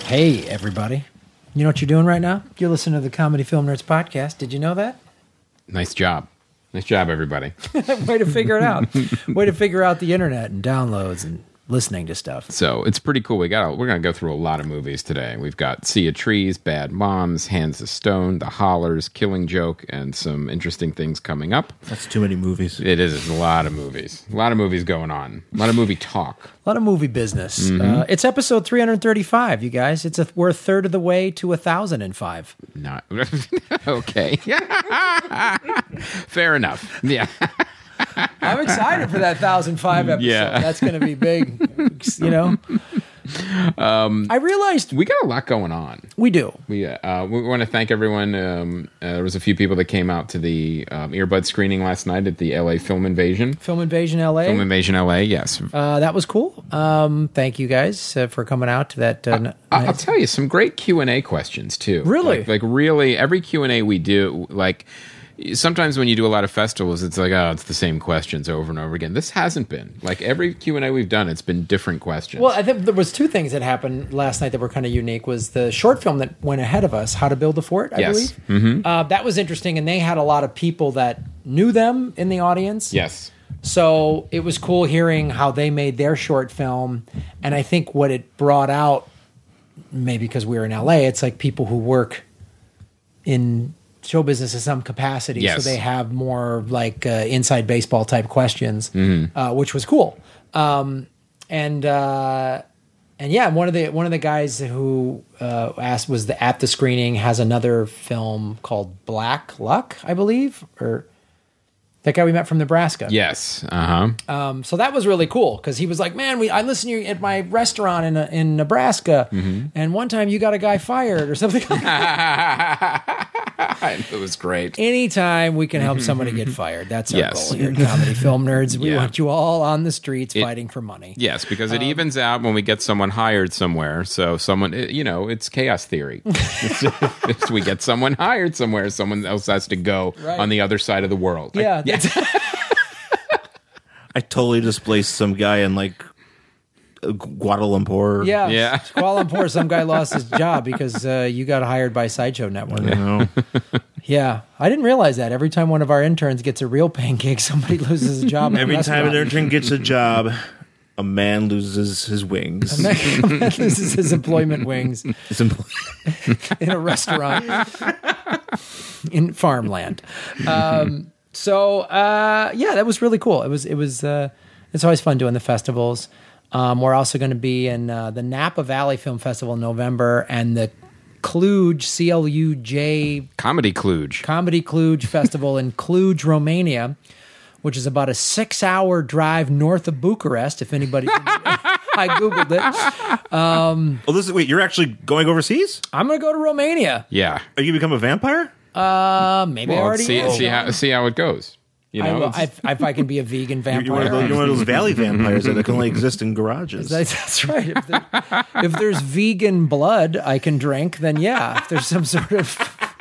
Hey, everybody. You know what you're doing right now? You're listening to the Comedy Film Nerds podcast. Did you know that? Nice job. Nice job, everybody. Way to figure it out. Way to figure out the internet and downloads and listening to stuff. So it's pretty cool. We're going to go through a lot of movies today. We've got Sea of Trees, Bad Moms, Hands of Stone, The Hollers, Killing Joke, and some interesting things coming up. That's too many movies. It is. It's a lot of movies. A lot of movies going on. A lot of movie talk. A lot of movie business. It's episode 335, you guys. We're a third of the way to 1,005. Not okay. Fair enough. Yeah. I'm excited for that 1,005 episode. Yeah. That's going to be big, you know. I realized We got a lot going on. we do. We want to thank everyone. There was a few people that came out to the earbud screening last night at the LA Film Invasion. Film Invasion LA. Film Invasion LA, yes. That was cool. Thank you guys for coming out to that. I'll tell you, some great Q&A questions, too. Really? Like really, every Q&A we do, like, sometimes when you do a lot of festivals, it's like, oh, it's the same questions over and over again. This hasn't been. Like, every Q&A we've done, it's been different questions. Well, I think there was two things that happened last night that were kind of unique. Was the short film that went ahead of us, How to Build a Fort, I believe. Mm-hmm. That was interesting, and they had a lot of people that knew them in the audience. Yes. So it was cool hearing how they made their short film, and I think what it brought out, maybe because we were in LA, it's like people who work in show business in some capacity, yes. So they have more like inside baseball type questions, which was cool. And yeah, one of the guys who asked was at the screening has another film called Black Luck, I believe, or that guy we met from Nebraska. Yes. So that was really cool because he was like, "Man, I listen to you at my restaurant in Nebraska, and one time you got a guy fired or something." It was great. Anytime we can help somebody get fired, that's our Yes. goal here at Comedy Film Nerds. We Yeah. want you all on the streets fighting for money. Yes, because it evens out when we get someone hired somewhere. So someone, it's chaos theory. If we get someone hired somewhere, someone else has to go on the other side of the world. Yeah. I totally displaced some guy in like Kuala Lumpur. Yeah. Kuala Lumpur, some guy lost his job because you got hired by Sideshow Network. You know? Yeah. I didn't realize that. Every time one of our interns gets a real paying gig, somebody loses a job. Every time an intern gets a job, a man loses his wings. This is his employment wings His in a restaurant in farmland. So that was really cool. It's always fun doing the festivals. We're also going to be in the Napa Valley Film Festival in November and the Cluj, CLUJ Comedy Cluj Festival in Cluj, Romania, which is about a 6-hour drive north of Bucharest. If anybody, I googled it. Wait, you're actually going overseas? I'm going to go to Romania. Yeah. Are you become a vampire? Maybe I Well, already see how it goes. You know, if I can be a vegan vampire. You're one of those valley vampires that can only exist in garages. That's right. If there's vegan blood I can drink, then yeah. If there's some sort of...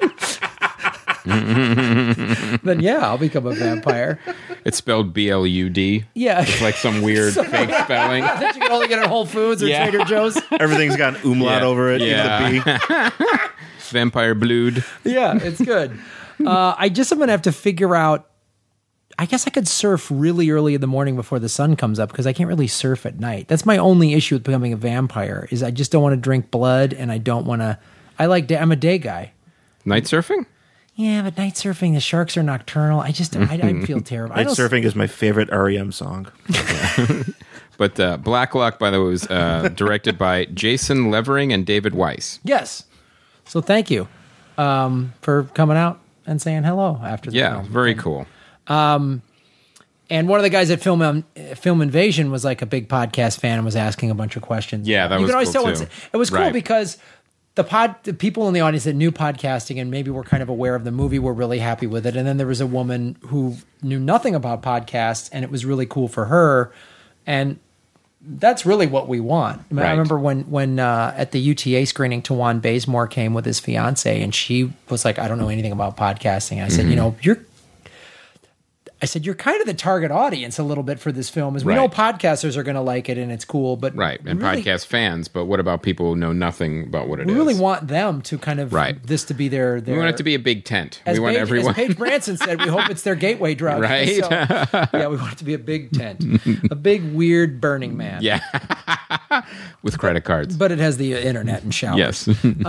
then yeah, I'll become a vampire. it's spelled BLUD. Yeah. It's like some weird fake spelling. That you can only get at Whole Foods or Yeah. Trader Joe's. Everything's got an umlaut over it. Yeah. You got a B. Vampire blood. Yeah, it's good. I'm going to have to figure out... I guess I could surf really early in the morning before the sun comes up because I can't really surf at night. That's my only issue with becoming a vampire is I just don't want to drink blood and I don't want to... I'm a day guy. Night surfing? Yeah, but night surfing, the sharks are nocturnal. I feel terrible. Night surfing is my favorite REM song. But Black Luck, by the way, was directed by Jason Levering and David Weiss. Yes. So thank you for coming out and saying hello after the film. Very cool. And one of the guys at Film Invasion was like a big podcast fan and was asking a bunch of questions. Yeah, that was cool too. It was cool Right. because the people in the audience that knew podcasting and maybe were kind of aware of the movie were really happy with it. And then there was a woman who knew nothing about podcasts and it was really cool for her. And that's really what we want. I remember when at the UTA screening, Tawan Bazemore came with his fiance and she was like, I don't know anything about podcasting. And I said, I said, you're kind of the target audience a little bit for this film. As we Right. know podcasters are going to like it and it's cool, but Right. And really, podcast fans, but what about people who know nothing about what it we is? really want them to kind of, Right. this to be their We want it to be a big tent. We want everyone. As Paige Branson said, we hope it's their gateway drug. Right. So, yeah, we want it to be a big tent. A big, weird Burning Man. Yeah. With credit cards. But it has the internet and showers. Yes.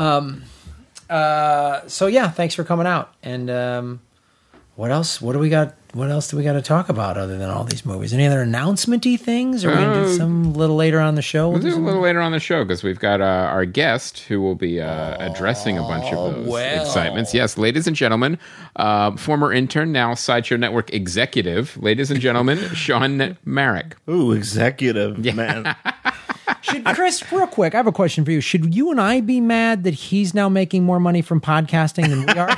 So yeah, thanks for coming out. And what else? What do we got? What else do we got to talk about other than all these movies? Any other announcement-y things? Or are we gonna do some a little later on the show? We'll do a little later on the show because we've got our guest who will be addressing a bunch of those excitements. Yes, ladies and gentlemen, former intern, now Sideshow Network executive, ladies and gentlemen, Sean Marek. Ooh, executive, man. Should Chris, real quick, I have a question for you. Should you and I be mad that he's now making more money from podcasting than we are?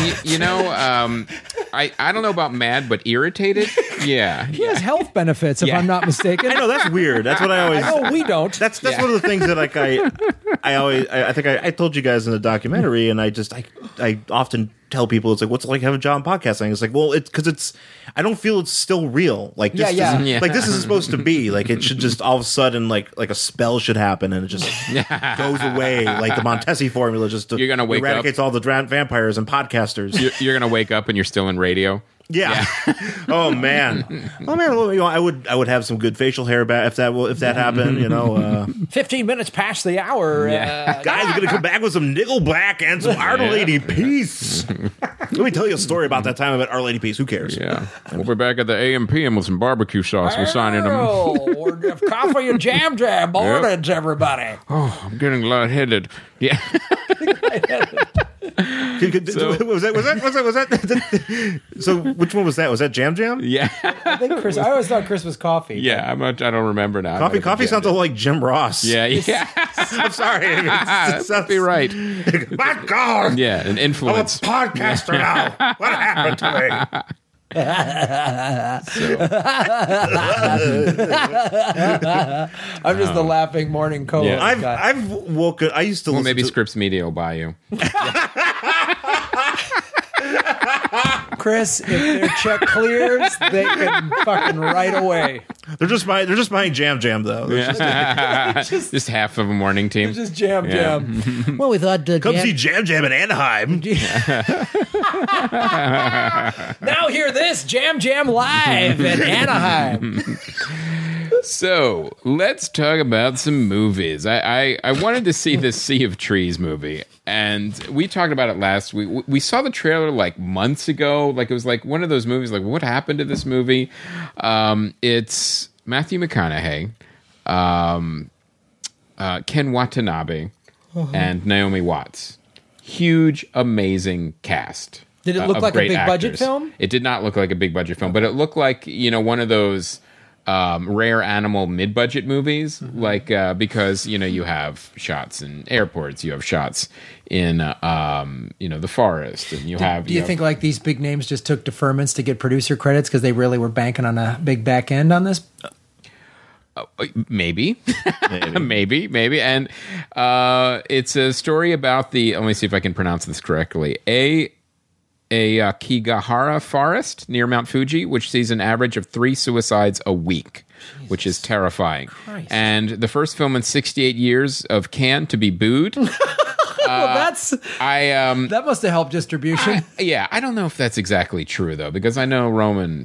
I don't know about mad, but irritated. Yeah. He has health benefits, if Yeah. I'm not mistaken. I know that's weird. That's what I always. No, we don't. That's one of the things that like I think I told you guys in the documentary, and I often tell people it's like, what's it like having a job in podcasting? It's like, well, it's because I don't feel it's still real. Like this Yeah. Is, Yeah. like this is supposed to be like it should just all of a sudden like a spell should happen and it just goes away like the Montesi formula just You're gonna wake up. eradicates all the vampires and podcasters. You're going to wake up and you're still in radio. Yeah. Oh man. Well, you know, I would have some good facial hair back if that happened. You know, 15 minutes past the hour. guys are gonna come back with some Nickelback and some Our Lady Peace. Let me tell you a story about that time I met Our Lady Peace. Who cares? Yeah. We'll be back at the AM/PM with some barbecue sauce. We're signing them. Or coffee and jam mornings, everybody. Oh, I'm getting lightheaded. Yeah. Was that? So which one was that? Was that Jam Jam? Yeah. I always thought Chris was coffee. Yeah. I don't remember now. Coffee sounds like Jim Ross. Yeah. Yeah. I'm sorry. That'd be right. My God. Yeah. An I'm a influence. podcaster now. What happened to me? I'm just the laughing morning co-host. Yeah. guy. I've woken. I used to Well, listen maybe to Scripps Media will buy you. Chris, if their check clears, they can fucking right away. They're just buying Jam Jam though. Just half of a morning team. Just jam. Well, we thought Come see Jam Jam in Anaheim. Now hear this Jam live in Anaheim. So let's talk about some movies. I wanted to see this Sea of Trees movie, and we talked about it last week. We saw the trailer like months ago. Like it was like one of those movies. Like what happened to this movie? It's Matthew McConaughey, Ken Watanabe, and Naomi Watts. Huge, amazing cast. Did it look of like a great big budget actors. film? It did not look like a big budget film, but it looked like, you know, one of those rare animal mid-budget movies, like because, you know, you have shots in airports, you have shots in you know, the forest, and you have. Do you think like these big names just took deferments to get producer credits because they really were banking on a big back end on this? Maybe. Maybe. And it's a story about the. Let me see if I can pronounce this correctly. A Kigahara forest near Mount Fuji, which sees an average of 3 suicides a week, which is terrifying. Christ. And the first film in 68 years of Cannes to be booed. Well, that must have helped distribution. I don't know if that's exactly true though, because I know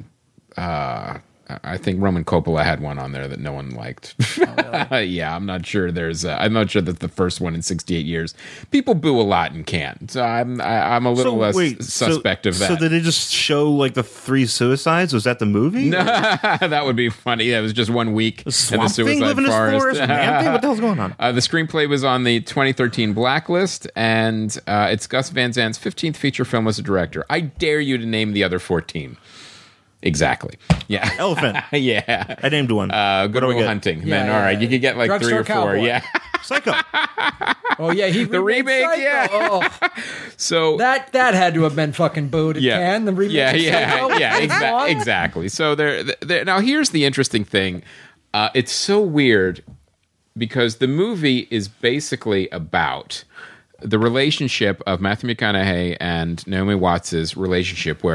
I think Roman Coppola had one on there that no one liked. Oh, really? Yeah, I'm not sure. I'm not sure that's the first one in 68 years. People boo a lot in Cannes, so I'm a little less suspect of that. So did they just show like the 3 suicides? Was that the movie? No, that would be funny. Yeah, it was just 1 week in the Swamp Thing suicide living in his forest. forest? Man thing? What the hell's going on? The screenplay was on the 2013 blacklist, and it's Gus Van Zant's 15th feature film as a director. I dare you to name the other 14. Exactly. Yeah. Elephant. Yeah. I named one. Good Will Hunting. Man, Yeah, all right. yeah. You could get like Drugstore 3 or 4. Cowboy. Yeah. Psycho. Oh yeah, The remake, Psycho. yeah. Oh, So that had to have been fucking booed at Cannes. The remake. of Psycho. Exactly. So there. Now here's the interesting thing. It's so weird because the movie is basically about the relationship of Matthew McConaughey and Naomi Watts' relationship, where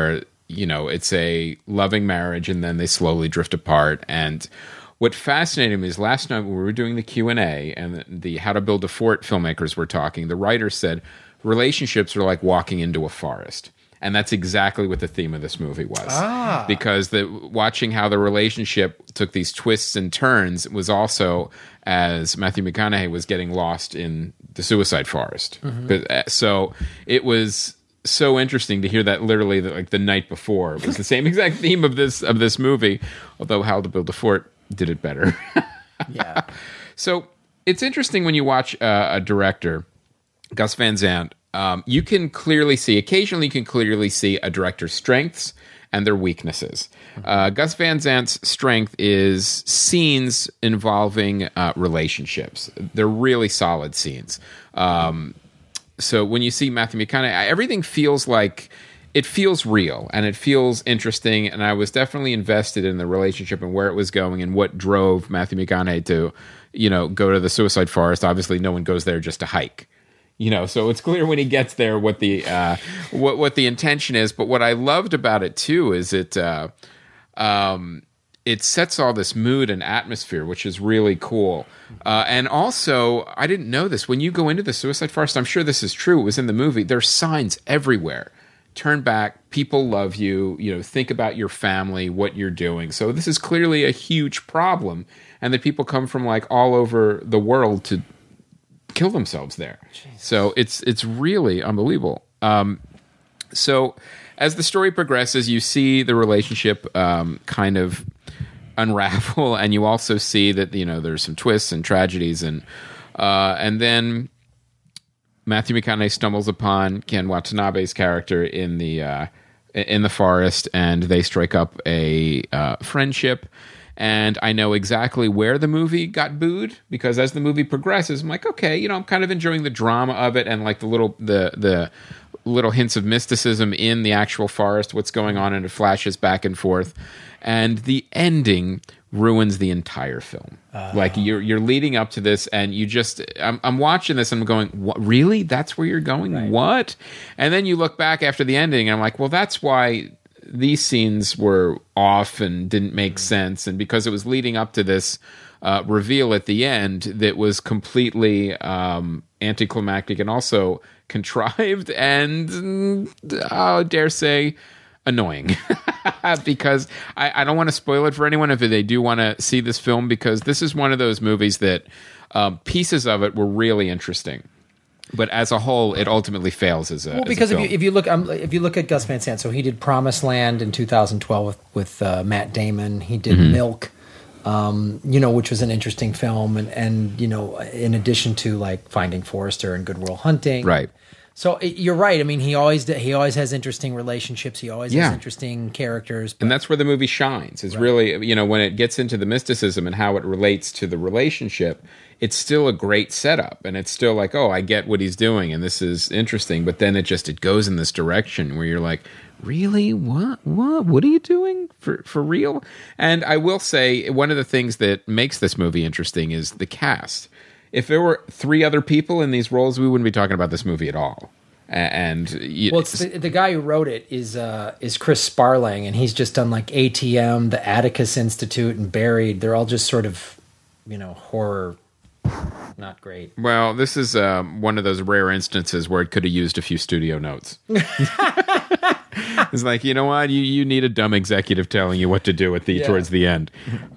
it's a loving marriage, and then they slowly drift apart. And what fascinated me is last night when we were doing the Q&A and the How to Build a Fort filmmakers were talking, the writer said relationships are like walking into a forest. And that's exactly what the theme of this movie was. Because watching how the relationship took these twists and turns was also as Matthew McConaughey was getting lost in the suicide forest. So it was so interesting to hear that literally like the night before. It was the same exact theme of this movie, although How to Build a Fort did it better. Yeah. So it's interesting when you watch a director, Gus Van Sant. You can clearly see a director's strengths and their weaknesses. Gus Van Sant's strength is scenes involving relationships. They're really solid scenes. So when you see Matthew McConaughey, everything feels like it feels real and it feels interesting. And I was definitely invested in the relationship and where it was going and what drove Matthew McConaughey to, go to the suicide forest. Obviously, no one goes there just to hike. So it's clear when he gets there what the what the intention is. But what I loved about it too is it sets all this mood and atmosphere, which is really cool. And also, I didn't know this. When you go into the suicide forest, I'm sure this is true. It was in the movie. There's signs everywhere. Turn back. People love you. Think about your family, what you're doing. So this is clearly a huge problem, and that people come from like all over the world to kill themselves there. Jesus. So it's really unbelievable. So as the story progresses, you see the relationship kind of unravel, and you also see that there's some twists and tragedies, and then Matthew McConaughey stumbles upon Ken Watanabe's character in the forest, and they strike up a friendship. And I know exactly where the movie got booed, because as the movie progresses, I'm like, okay, I'm kind of enjoying the drama of it and like the little hints of mysticism in the actual forest, what's going on, and it flashes back and forth. And the ending ruins the entire film. Like you're leading up to this, and I'm watching this and I'm going, what, really? That's where you're going? Right. What? And then you look back after the ending, and I'm like, well, that's why these scenes were off and didn't make sense, and because it was leading up to this reveal at the end that was completely anticlimactic and also contrived and dare say annoying. Because I don't want to spoil it for anyone if they do want to see this film, because this is one of those movies that pieces of it were really interesting. But as a whole, it ultimately fails as a because as a film. if you look at Gus Van Sant, so he did Promised Land in 2012 with Matt Damon. He did Milk, which was an interesting film, and in addition to like Finding Forrester and Good Will Hunting, right. So you're right. I mean, he always has interesting relationships. He always has interesting characters, and that's where the movie shines. Is really when it gets into the mysticism and how it relates to the relationship. It's still a great setup, and it's still like, oh, I get what he's doing, and this is interesting. But then it goes in this direction where you're like, really, what are you doing for real? And I will say one of the things that makes this movie interesting is the cast. If there were 3 other people in these roles, we wouldn't be talking about this movie at all. And it's the guy who wrote it is Chris Sparling, and he's just done like ATM, the Atticus Institute, and Buried. They're all just sort of horror. Not great. Well, this is one of those rare instances where it could have used a few studio notes. It's like, you know what? You need a dumb executive telling you what to do towards the end.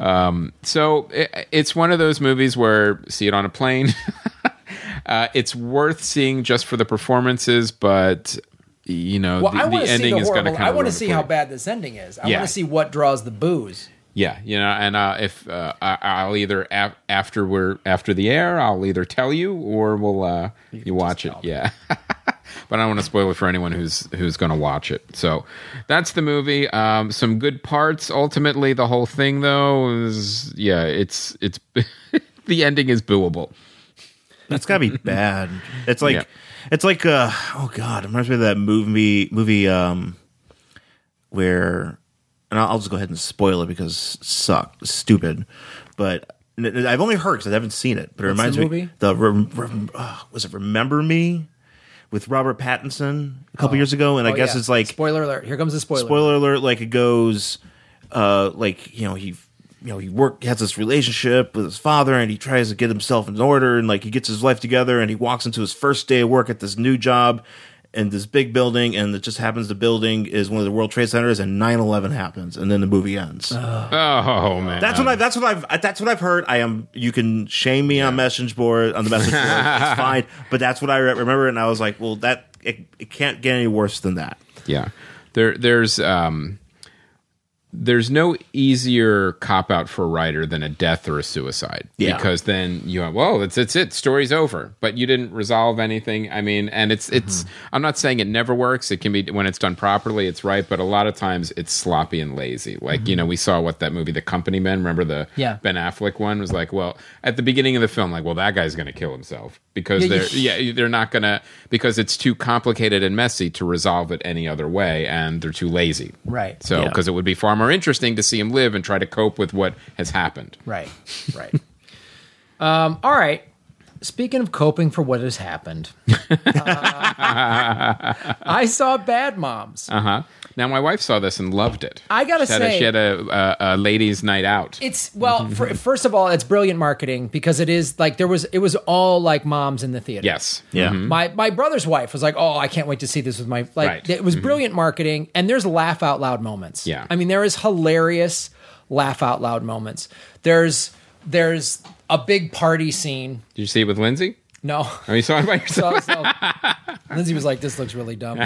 So it's one of those movies where see it on a plane. It's worth seeing just for the performances, but the ending is going to kind of. I want to see how bad this ending is. I want to see what draws the boos. Yeah, and if I'll either after the air, I'll either tell you or we'll you watch it. Yeah, but I don't want to spoil it for anyone who's going to watch it. So that's the movie. Some good parts. Ultimately, the whole thing though is it's the ending is booable. That's gotta be bad. It's like oh god, it reminds me of that movie where. And I'll just go ahead and spoil it because it sucked, stupid. But I've only heard because I haven't seen it. But it reminds me. Was it Remember Me? with Robert Pattinson a couple years ago, and I guess it's like spoiler alert. Here comes the spoiler. Spoiler alert! Like it goes, like he has this relationship with his father, and he tries to get himself in order, and like he gets his life together, and he walks into his first day of work at this new job in this big building, and it just happens the building is one of the World Trade Centers, and 9/11 happens, and then the movie ends. Oh man, That's what I've heard. You can shame me on the message board. It's fine, but that's what I remember, and I was like, well, it can't get any worse than that. Yeah, there's no easier cop out for a writer than a death or a suicide. Yeah. Because then you go, whoa, it's it. Story's over. But you didn't resolve anything. I mean, and it's I'm not saying it never works. It can be when it's done properly, it's right. But a lot of times it's sloppy and lazy. Like, we saw that movie, The Company Men, remember the Ben Affleck one was like, well, at the beginning of the film, like, well, that guy's going to kill himself because they're not going to, because it's too complicated and messy to resolve it any other way. And they're too lazy. Right. So, because it would be far more interesting to see him live and try to cope with what has happened. Right. All right. Speaking of coping for what has happened, I saw Bad Moms. Uh-huh. Now, my wife saw this and loved it. I gotta say, she had a ladies' night out. It's first of all, it's brilliant marketing because it is like it was all like moms in the theater. Yes. Yeah. My brother's wife was like, "Oh, I can't wait to see this with my Right. It was brilliant marketing, and there's laugh out loud moments. Yeah. I mean, there is hilarious laugh out loud moments. There's a big party scene. Did you see it with Lindsay? No. Oh, you saw it by yourself? So Lindsay was like, "This looks really dumb."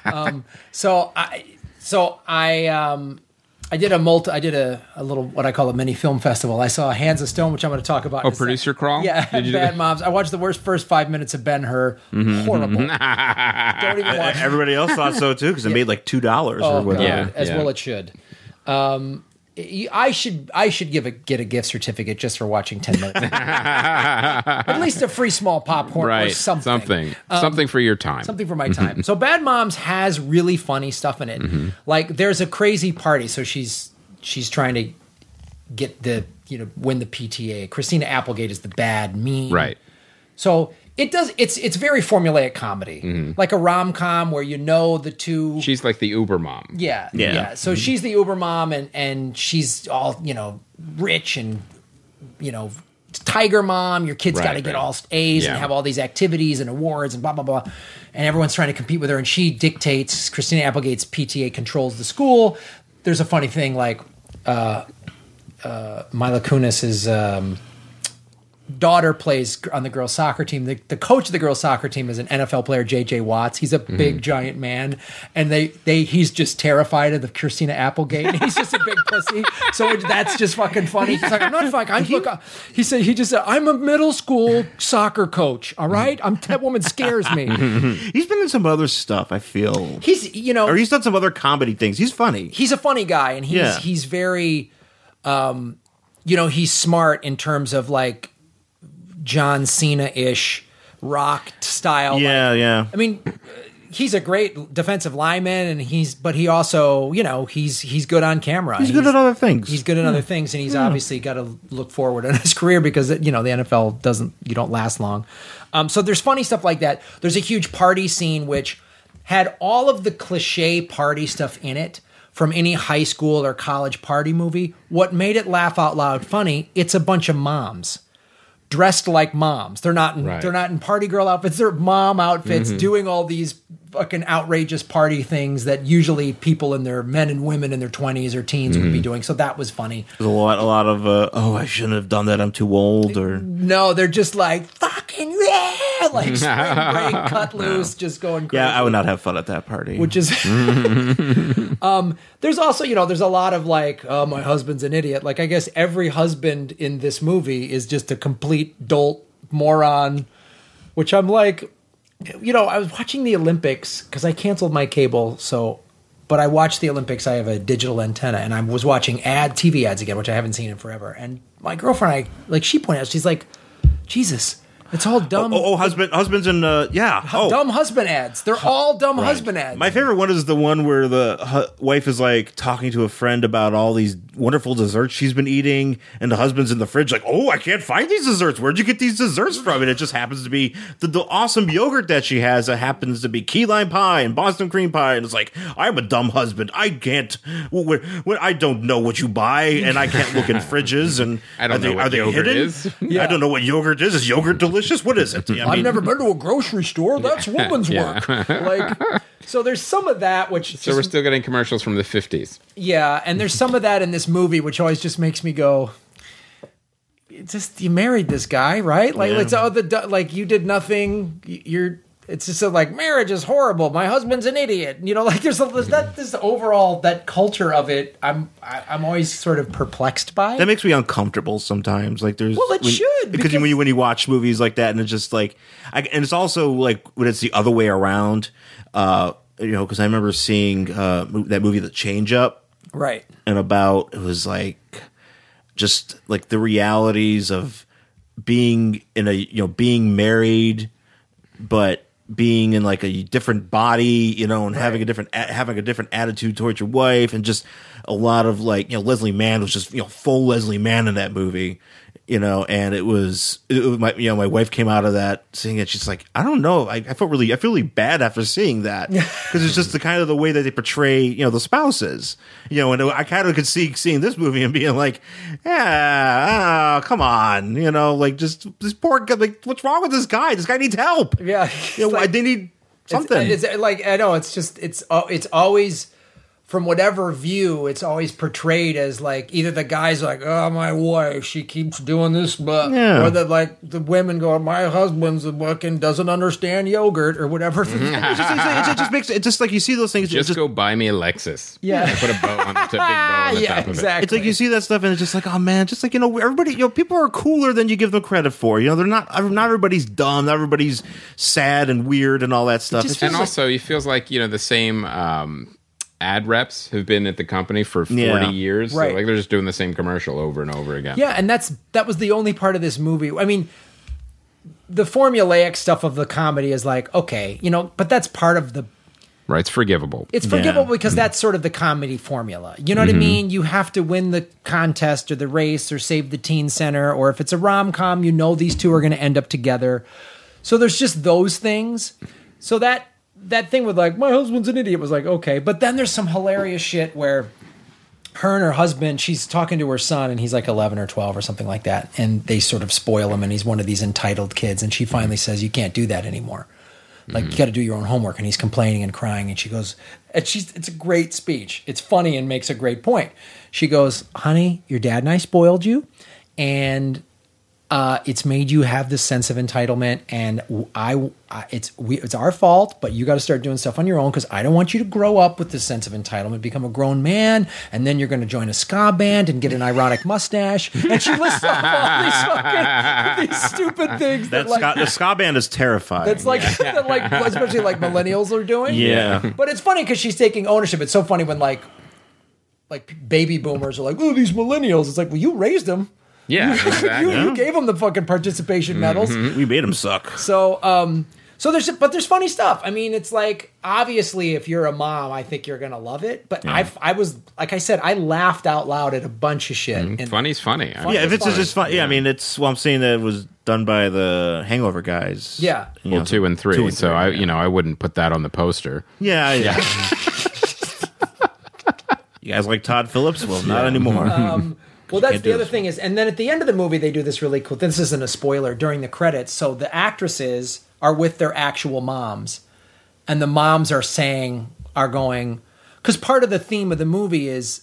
I did a little what I call a mini film festival. I saw Hands of Stone, which I'm going to talk about. Oh, Producer Crawl? Yeah, Did you Bad Moms. I watched the first 5 minutes of Ben-Hur. Horrible. Don't even watch it. Everybody else thought so too because it made like $2 or whatever. Yeah. As well it should. I should get a gift certificate just for watching 10 minutes. At least a free small popcorn or something. Something for your time. Something for my time. So Bad Moms has really funny stuff in it. Like there's a crazy party. So she's trying to get win the PTA. Christina Applegate is the bad, mean. Right. So it's very formulaic comedy. Like a rom-com where the two. She's like the Uber mom. Yeah. So she's the Uber mom and she's all, rich and, tiger mom. Your kid's got to get all A's and have all these activities and awards and blah, blah, blah. And everyone's trying to compete with her. And she dictates, Christina Applegate's PTA controls the school. There's a funny thing like Mila Kunis's daughter plays on the girls' soccer team. The coach of the girls' soccer team is an NFL player, J.J. Watts. He's a big, giant man, and he's just terrified of the Christina Applegate. He's just a big pussy, so that's just fucking funny. He's like, I'm not fucking. He said, I'm a middle school soccer coach. All right, that woman scares me. He's been in some other stuff. I feel He's or he's done some other comedy things. He's funny. He's a funny guy, and he's very, he's smart in terms of like John Cena-ish rock style. Yeah. I mean, he's a great defensive lineman, but he also, he's good on camera. He's good at other things. He's good at other things, and he's obviously got to look forward in his career because the NFL you don't last long. So there's funny stuff like that. There's a huge party scene which had all of the cliche party stuff in it from any high school or college party movie. What made it laugh out loud funny? It's a bunch of moms dressed like moms. They're not in party girl outfits. They're mom outfits doing all these fucking outrageous party things that usually people men and women in their 20s or teens would be doing. So that was funny. There's a lot of I shouldn't have done that. I'm too old. Or no, they're just like fucking like spring break, cut loose, just going crazy. Yeah, I would not have fun at that party. Which is there's also there's a lot of like, oh, my husband's an idiot. Like I guess every husband in this movie is just a complete dolt moron. Which I'm like, I was watching the Olympics because I canceled my cable, but I watched the Olympics. I have a digital antenna, and I was watching TV ads again, which I haven't seen in forever. And my girlfriend, she pointed out, she's like, Jesus, It's all dumb. Husbands and Dumb husband ads. They're all dumb husband ads. My favorite one is the one where the wife is like talking to a friend about all these wonderful desserts she's been eating, and the husband's in the fridge like, "Oh, I can't find these desserts. Where'd you get these desserts from?" And it just happens to be the awesome yogurt that she has. That happens to be key lime pie and Boston cream pie. And it's like, I'm a dumb husband. I can't. I don't know what you buy, and I can't look in fridges. And I don't know what yogurt is. Yeah. I don't know what yogurt is. Is yogurt delicious? What is it? I've never been to a grocery store. That's woman's work. Like, so there's some of that, which so we're still getting commercials from the 50s. Yeah, and there's some of that in this movie, which always just makes me go, it's just, you married this guy, right? Like, it's all like, you did nothing. It's just like, marriage is horrible. My husband's an idiot. You know, like there's this overall, that culture of it. I'm always sort of perplexed by. That makes me uncomfortable sometimes. Like should, because when you watch movies like that, and it's just like, and it's also like when it's the other way around. Because I remember seeing that movie, The Change Up, right? And it was like just like the realities of being being married, but being in like a different body, and having a different attitude towards your wife, and just a lot of like, Leslie Mann was just full Leslie Mann in that movie, and it was my wife came out of that seeing it. She's like, I don't know, I feel really bad after seeing that, because it's just the kind of the way that they portray the spouses, and I kind of could see seeing this movie and being like, yeah, come on, like just this poor guy, like what's wrong with this guy? This guy needs help. Yeah, they need something. It's like, I know, it's just it's always, from whatever view, it's always portrayed as like either the guy's like, oh, my wife, she keeps doing this, but or the women go, my husband's fucking doesn't understand yogurt or whatever. It just like you see those things. Just go buy me a Lexus. Yeah, put a bow on the big bow on the top of it. Exactly. It's like you see that stuff and it's just like, oh man, just like everybody, people are cooler than you give them credit for. They're not everybody's dumb, not everybody's sad and weird and all that stuff. And also, it feels like the same. Ad reps have been at the company for 40 years. Right. So like they're just doing the same commercial over and over again. Yeah, and that was the only part of this movie. I mean, the formulaic stuff of the comedy is like, okay, but that's part of the... Right, it's forgivable. It's forgivable because that's sort of the comedy formula. You know what I mean? You have to win the contest or the race or save the teen center, or if it's a rom-com, these two are going to end up together. So there's just those things. So that thing with like, my husband's an idiot was like, okay. But then there's some hilarious shit where her and her husband, she's talking to her son and he's like 11 or 12 or something like that. And they sort of spoil him and he's one of these entitled kids. And she finally says, you can't do that anymore. Like, you got to do your own homework. And he's complaining and crying. And she goes, it's a great speech. It's funny and makes a great point. She goes, honey, your dad and I spoiled you. And it's made you have this sense of entitlement, and it's our fault, but you got to start doing stuff on your own because I don't want you to grow up with this sense of entitlement, become a grown man, and then you're going to join a ska band and get an ironic mustache. And she lists off all these stupid things the ska band is terrifying. That's like, especially like millennials are doing. Yeah, but it's funny because she's taking ownership. It's so funny when like baby boomers are like, oh, these millennials. It's like, well, you raised them. Yeah, exactly. you gave them the fucking participation medals. We made them suck. So there's funny stuff. I mean, it's like, obviously, if you're a mom, I think you're gonna love it. But I was, like I said, I laughed out loud at a bunch of shit. Funny's funny. If it's just fun, I'm saying that it was done by the Hangover guys. Yeah. 2 and 3. So I wouldn't put that on the poster. Yeah. You guys like Todd Phillips? Well, not anymore. Well, that's the other thing is, and then at the end of the movie, they do this really cool. This isn't a spoiler during the credits. So the actresses are with their actual moms, and the moms are going, because part of the theme of the movie is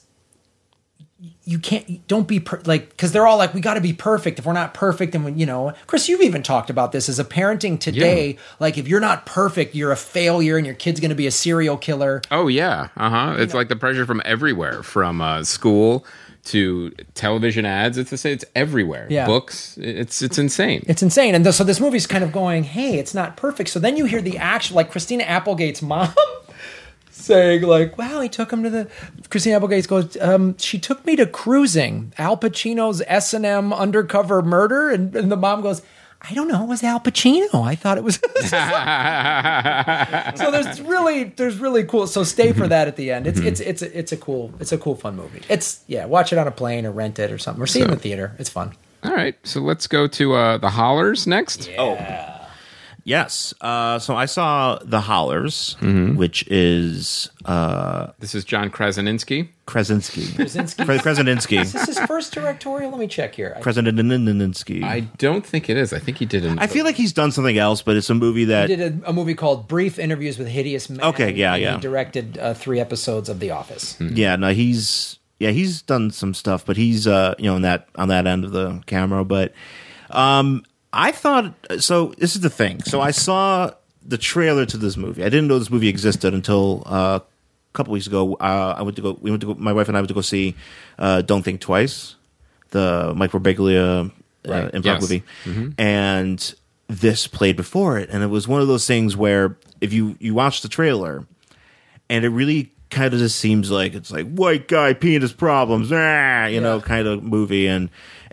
don't be because they're all like, we got to be perfect. If we're not perfect, and Chris, you've even talked about this as a parenting today. Yeah. Like, if you're not perfect, you're a failure, and your kid's going to be a serial killer. Oh yeah, It's like the pressure from everywhere, from school to television ads. It's everywhere. Yeah. Books. It's insane. It's insane. And so this movie's kind of going, hey, it's not perfect. So then you hear the actual, like, Christina Applegate's mom saying like, wow, he took him to the... Christina Applegate goes, she took me to Cruising, Al Pacino's S&M undercover murder. And the mom goes, I don't know. It was Al Pacino. I thought it was. So there's really cool. So stay for that at the end. It's a cool fun movie. Watch it on a plane or rent it or something or see it in the theater. It's fun. All right, so let's go to The Hollers next. Yeah. Yes. So I saw The Hollers, which is This is John Krasinski. Krasinski. Krasinski. Is this his first directorial? Let me check here. Krasinski. I don't think it is. I think he did. I feel like he's done something else, but it's a movie that he did a movie called Brief Interviews with Hideous Men. Okay, yeah. He directed 3 episodes of The Office. Yeah, no, he's done some stuff, but he's on that end of the camera. But I thought so. This is the thing. So I saw the trailer to this movie. I didn't know this movie existed until a couple weeks ago. My wife and I went to go see Don't Think Twice, the Mike Birbiglia improv movie, and this played before it, and it was one of those things where if you watch the trailer, and it really kind of just seems like it's like white guy penis problems, kind of movie, and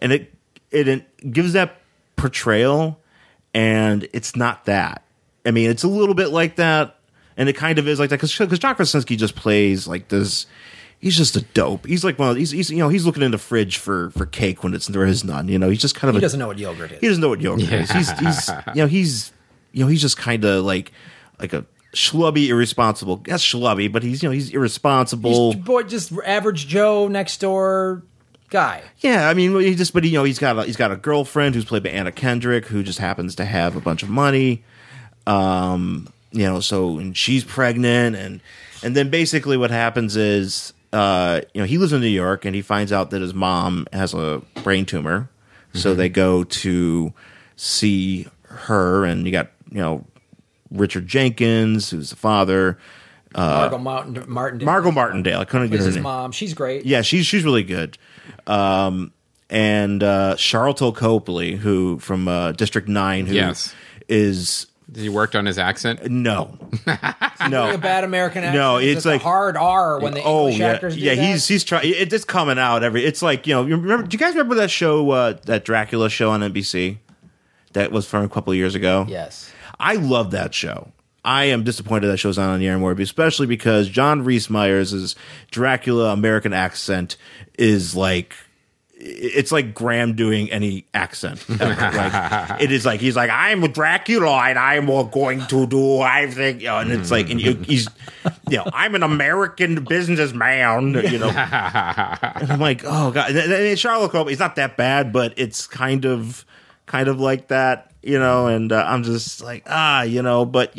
it gives that portrayal, and it's not that. I mean, it's a little bit like that, and it kind of is like that because John Krasinski just plays like this. He's just a dope. He's like he's looking in the fridge for cake when there is none. He's just kind of he doesn't know what yogurt is. He doesn't know what yogurt is. He's just kind of like a schlubby, irresponsible. That's schlubby, but he's irresponsible. Just average Joe next door guy. Yeah, I mean, he's got a girlfriend who's played by Anna Kendrick who just happens to have a bunch of money. And she's pregnant, and then basically what happens is, he lives in New York and he finds out that his mom has a brain tumor, so they go to see her, and you got Richard Jenkins, who's the father. Margot Martindale. Margot Martindale. I couldn't get her his name. mom. She's great. Yeah, she's really good. And Charlton Copley, who from District 9, who is. Did he worked on his accent? No. A bad American accent. No, it's like a hard R when the English actors do that. He's trying. It's coming out it's like you remember. Do you guys remember that show, that Dracula show on NBC? That was from a couple of years ago. Yes. I love that show. I am disappointed that show's not on the air anymore, especially because John Rhys Meyers' Dracula American accent is like, it's like Graham doing any accent. It is like, he's like, I'm Dracula and I'm going to do, I think, and it's like, and he's, I'm an American businessman, And I'm like, oh God. And Charlotte Copley, it's not that bad, but it's kind of like that. And I'm just like, but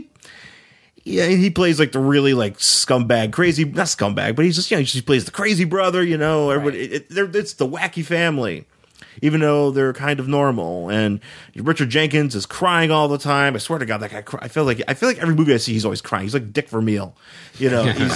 he plays like the really like scumbag, crazy, not scumbag, but he's just, he just plays the crazy brother, everybody, it's the wacky family, even though they're kind of normal. And Richard Jenkins is crying all the time. I swear to God, that guy, I feel like every movie I see, he's always crying. He's like Dick Vermeil, he's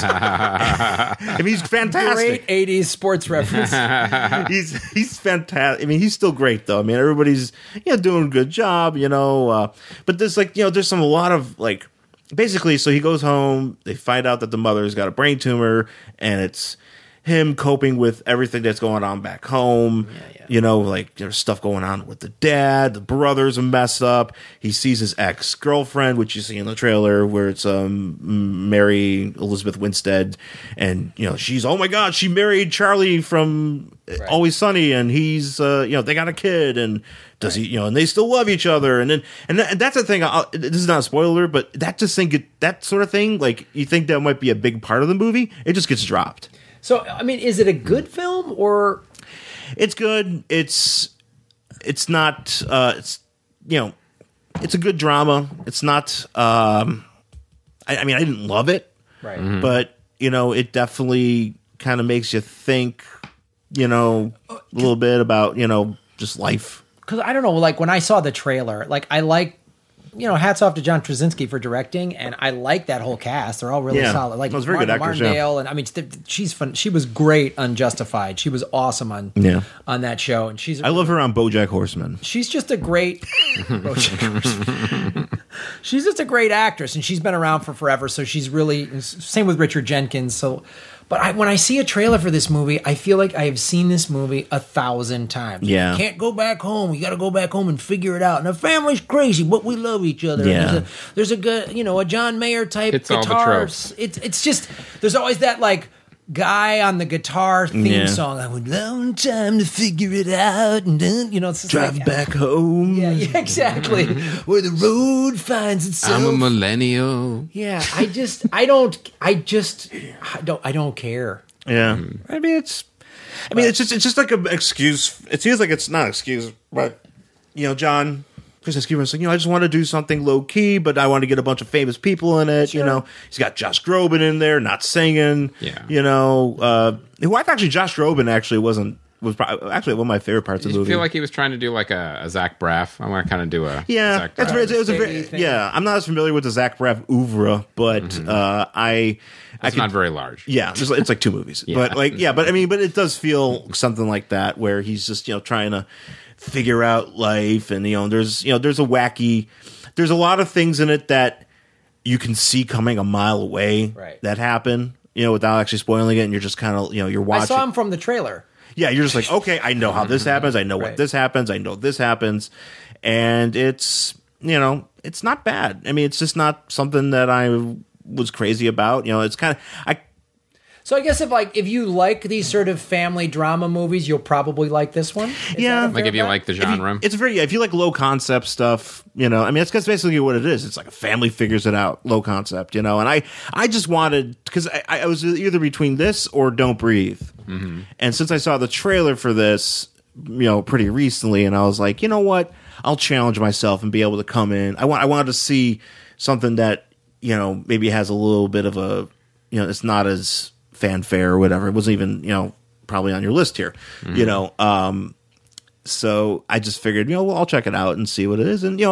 fantastic. Great 80s sports reference. He's fantastic. I mean, he's still great though. I mean, everybody's, doing a good job, but there's like, there's a lot of like, basically, so he goes home, they find out that the mother's got a brain tumor, and it's him coping with everything that's going on back home. Like there's stuff going on with the dad, the brother's a mess up. He sees his ex-girlfriend, which you see in the trailer, where it's Mary Elizabeth Winstead, and she's, oh my God, she married Charlie from Always Sunny, and he's they got a kid, and does he, and they still love each other, and that's the thing. This is not a spoiler, but that sort of thing, like you think that might be a big part of the movie, it just gets dropped. So, I mean, is it a good film or? It's good. It's not. It's it's a good drama. It's not. I mean, I didn't love it, right? But it definitely kind of makes you think. A little bit about just life. Because I don't know, like when I saw the trailer, like I like. Hats off to John Krasinski for directing, and I like that whole cast. They're all really solid. Like those very good actors, Martindale, and I mean, she's fun. She was great on Justified. She was awesome on that show, and I love her on BoJack Horseman. She's just a great. She's just a great actress, and she's been around for forever. So she's really same with Richard Jenkins. So, But when I see a trailer for this movie, I feel like I have seen this movie 1,000 times. Yeah. Can't go back home. You got to go back home and figure it out. And our family's crazy, but we love each other. Yeah. There's a good, a John Mayer type It's all the guitar. tropes. It's just, there's always that like guy on the guitar theme Yeah. song. I would long time to figure it out. And then, it's just Drive like, back home. Yeah, exactly. Where the road finds itself. I'm a millennial. Yeah, I don't care. Yeah. I mean, it's just like an excuse. It seems like it's not an excuse, but John Krasinski was like, I just want to do something low key, but I want to get a bunch of famous people in it. Sure. He's got Josh Groban in there, not singing. Yeah. Who I thought Josh Groban actually was probably actually one of my favorite parts of Did the you movie. feel like he was trying to do like a Zach Braff? I want to kind of do a Yeah, Zach that's Braff. very, it was a Steady very, thing. yeah. I'm not as familiar with the Zach Braff oeuvre, but It's not very large. yeah, it's like 2 movies, but but it does feel something like that where he's just trying to figure out life, and there's there's a lot of things in it that you can see coming a mile away Right. that happen, without actually spoiling it, and you're just kind of you're watching. I saw him from the trailer. Yeah, you're just like, okay, I know how this happens. I know Right. what this happens. I know this happens. And it's not bad. I mean, it's just not something that I was crazy about. It's kind of, So I guess if you like these sort of family drama movies, you'll probably like this one. Is Yeah. that a Like fair if you bet? like the genre. it's very, if you like low concept stuff, I mean, that's basically what it is. It's like a family figures it out, low concept, and I just wanted, because I was either between this or Don't Breathe. Mm-hmm. And since I saw the trailer for this, pretty recently, and I was like, you know what? I'll challenge myself and be able to come in. I wanted to see something that, maybe has a little bit of a, it's not as fanfare or whatever. It wasn't even, probably on your list here, so I just figured, well, I'll check it out and see what it is. And,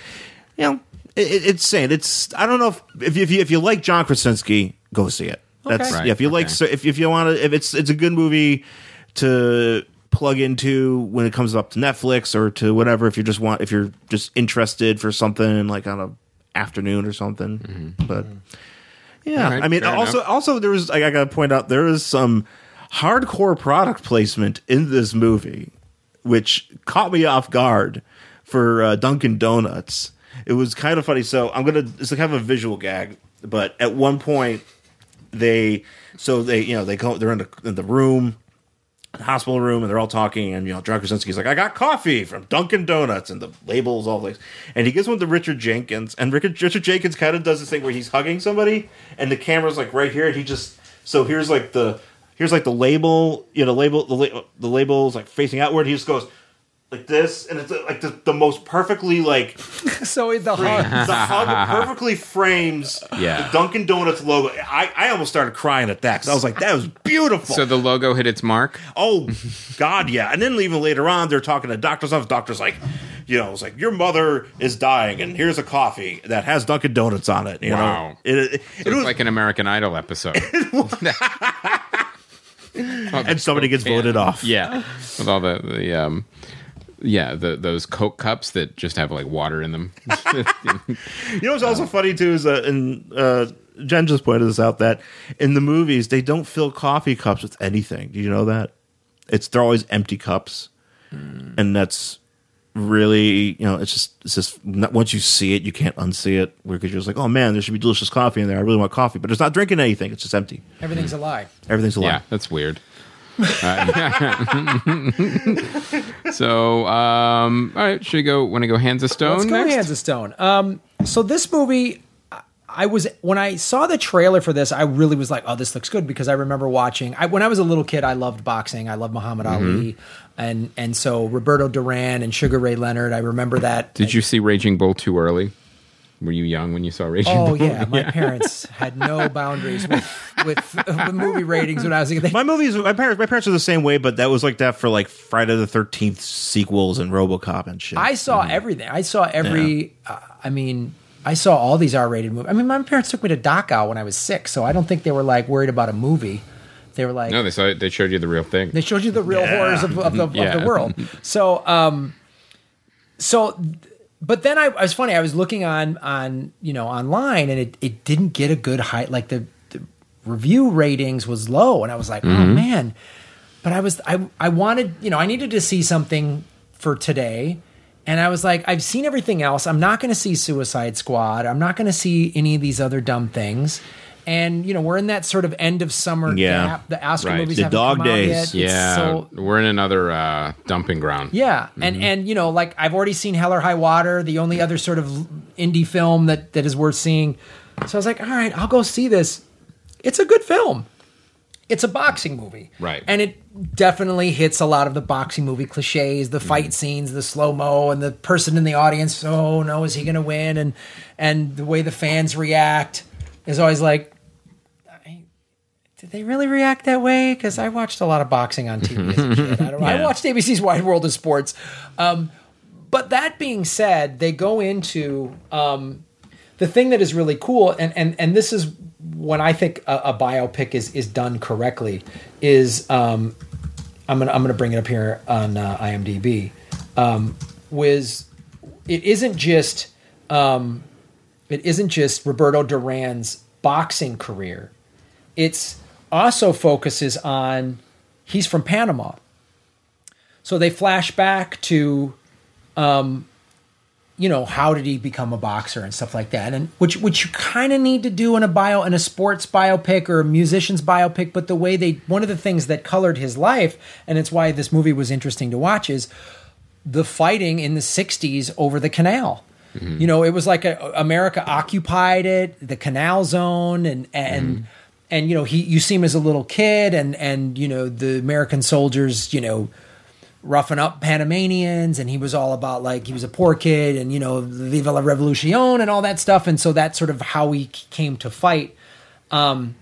it's saying I don't know if you like John Krasinski, go see it. That's Okay. Right, if you like, okay. so if you want to, if it's a good movie to plug into when it comes up to Netflix or to whatever, if you're just interested for something like on a afternoon or something, but yeah, All right, I mean, fair also there was, I gotta point out, there is some hardcore product placement in this movie, which caught me off guard for Dunkin' Donuts. It was kind of funny. So it's kind of a visual gag, but at one point they're in the room, the hospital room, and they're all talking, and John Krasinski's like, I got coffee from Dunkin' Donuts, and the labels, all this, and he gives one to Richard Jenkins, and Richard Jenkins kind of does this thing where he's hugging somebody, and the camera's like right here, and here's like the label, the label is like facing outward, he just goes like this, and it's like the most perfectly like So the hug. the hug perfectly frames Yeah. the Dunkin' Donuts logo. I almost started crying at that because I was like, that was beautiful. So the logo hit its mark. Oh, God, yeah. And then even later on, they're talking to doctor's office. Doctor's like, it's like, your mother is dying, and here's a coffee that has Dunkin' Donuts on it. Wow. It It's was, like an American Idol episode. and somebody gets voted off. Yeah, with all those Coke cups that just have like water in them. What's also funny, too, is that, Jen just pointed this out, that in the movies, they don't fill coffee cups with anything. Do you know that? They're always empty cups. And that's really, it's just once you see it, you can't unsee it. Because you're just like, oh man, there should be delicious coffee in there. I really want coffee, but it's not drinking anything. It's just empty. Everything's a lie. Everything's a lie. Yeah, that's weird. So, all right, should we go? Want to go Hands of Stone? Let's go next? Hands of Stone. So this movie, when I saw the trailer for this, I really was like, oh, this looks good, because I remember watching, when I was a little kid, I loved boxing. I loved Muhammad Ali. And so Roberto Duran and Sugar Ray Leonard, I remember that. Did you see Raging Bull too early? Were you young when you saw Raging Oh Bull? yeah, my parents had no boundaries with movie ratings when I was a kid. My parents are the same way, but that was like that for like Friday the 13th sequels and RoboCop and shit. I saw everything. I saw every. I saw all these R-rated movies. I mean, my parents took me to Dachau when I was 6, so I don't think they were like worried about a movie. They were like, No, they showed you the real thing. they showed you the real horrors of the Yeah. world. So, but then I was funny. I was looking on online, and it didn't get a good height. Like review ratings was low, and I was like, oh man. But I wanted, I needed to see something for today. And I was like, I've seen everything else. I'm not going to see Suicide Squad. I'm not going to see any of these other dumb things. And, we're in that sort of end of summer gap. The Oscar movies the haven't dog come days. out yet. Yeah, we're in another dumping ground. Yeah. And like I've already seen Hell or High Water, the only other sort of indie film that is worth seeing. So I was like, all right, I'll go see this. It's a good film. It's a boxing movie. Right. And it definitely hits a lot of the boxing movie cliches, the fight scenes, the slow-mo, and the person in the audience, oh no, is he going to win? And the way the fans react is always like, did they really react that way? Because I watched a lot of boxing on TV as a kid. I don't know. I watched ABC's Wide World of Sports. But that being said, they go into the thing that is really cool, and this is when I think a biopic is done correctly, is I'm gonna bring it up here on IMDb. It isn't just Roberto Duran's boxing career. It's also focuses on he's from Panama, so they flash back to how did he become a boxer and stuff like that, and which you kind of need to do in a sports biopic or a musician's biopic. But one of the things that colored his life, and it's why this movie was interesting to watch, is the fighting in the 60s over the canal. Mm-hmm. It was like America occupied it, the canal zone, and you see him as a little kid, and the American soldiers, roughing up Panamanians, and he was all about, like, he was a poor kid, and Viva la Revolucion and all that stuff, and so that's sort of how he came to fight. And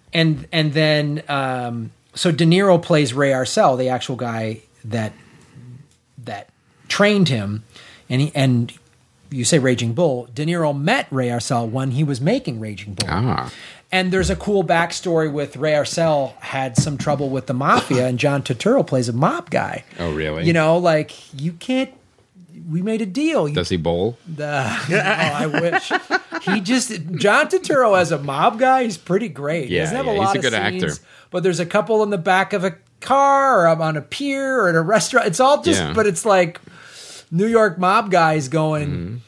then so De Niro plays Ray Arcel, the actual guy that trained him, and you say Raging Bull. De Niro met Ray Arcel when he was making Raging Bull. Ah. And there's a cool backstory with Ray Arcel had some trouble with the mafia, and John Turturro plays a mob guy. Oh, really? You can't. We made a deal. Does he bowl? I wish. John Turturro as a mob guy, he's pretty great. Yeah, he doesn't have a lot he's a of good scenes, actor. but there's a couple in the back of a car or on a pier or in a restaurant. It's all just, but it's like New York mob guys going,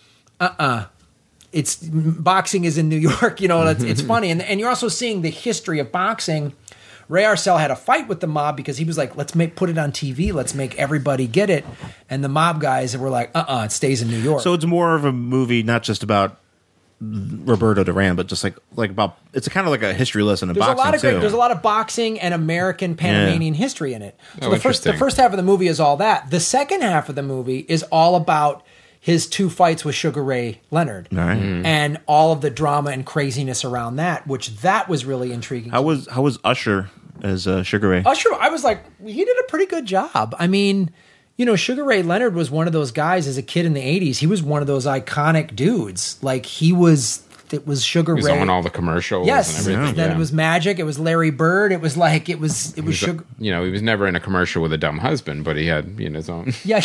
It's boxing is in New York, it's funny. And you're also seeing the history of boxing. Ray Arcel had a fight with the mob because he was like, let's put it on TV. Let's make everybody get it. And the mob guys were like, it stays in New York. So it's more of a movie, not just about Roberto Duran, but just like about, it's kind of like a history lesson in boxing too. There's a lot of boxing and American Panamanian history in it. So the first interesting. half of the movie is all that. The second half of the movie is all about his 2 fights with Sugar Ray Leonard, and all of the drama and craziness around that, that was really intriguing. How was Usher as Sugar Ray? Usher, I was like, he did a pretty good job. I mean, Sugar Ray Leonard was one of those guys as a kid in the 80s. He was one of those iconic dudes. Like it was Sugar Ray. He was on all the commercials and everything. Then it was Magic. It was Larry Bird. It was Sugar. He was never in a commercial with a dumb husband, but he had his own. Yeah.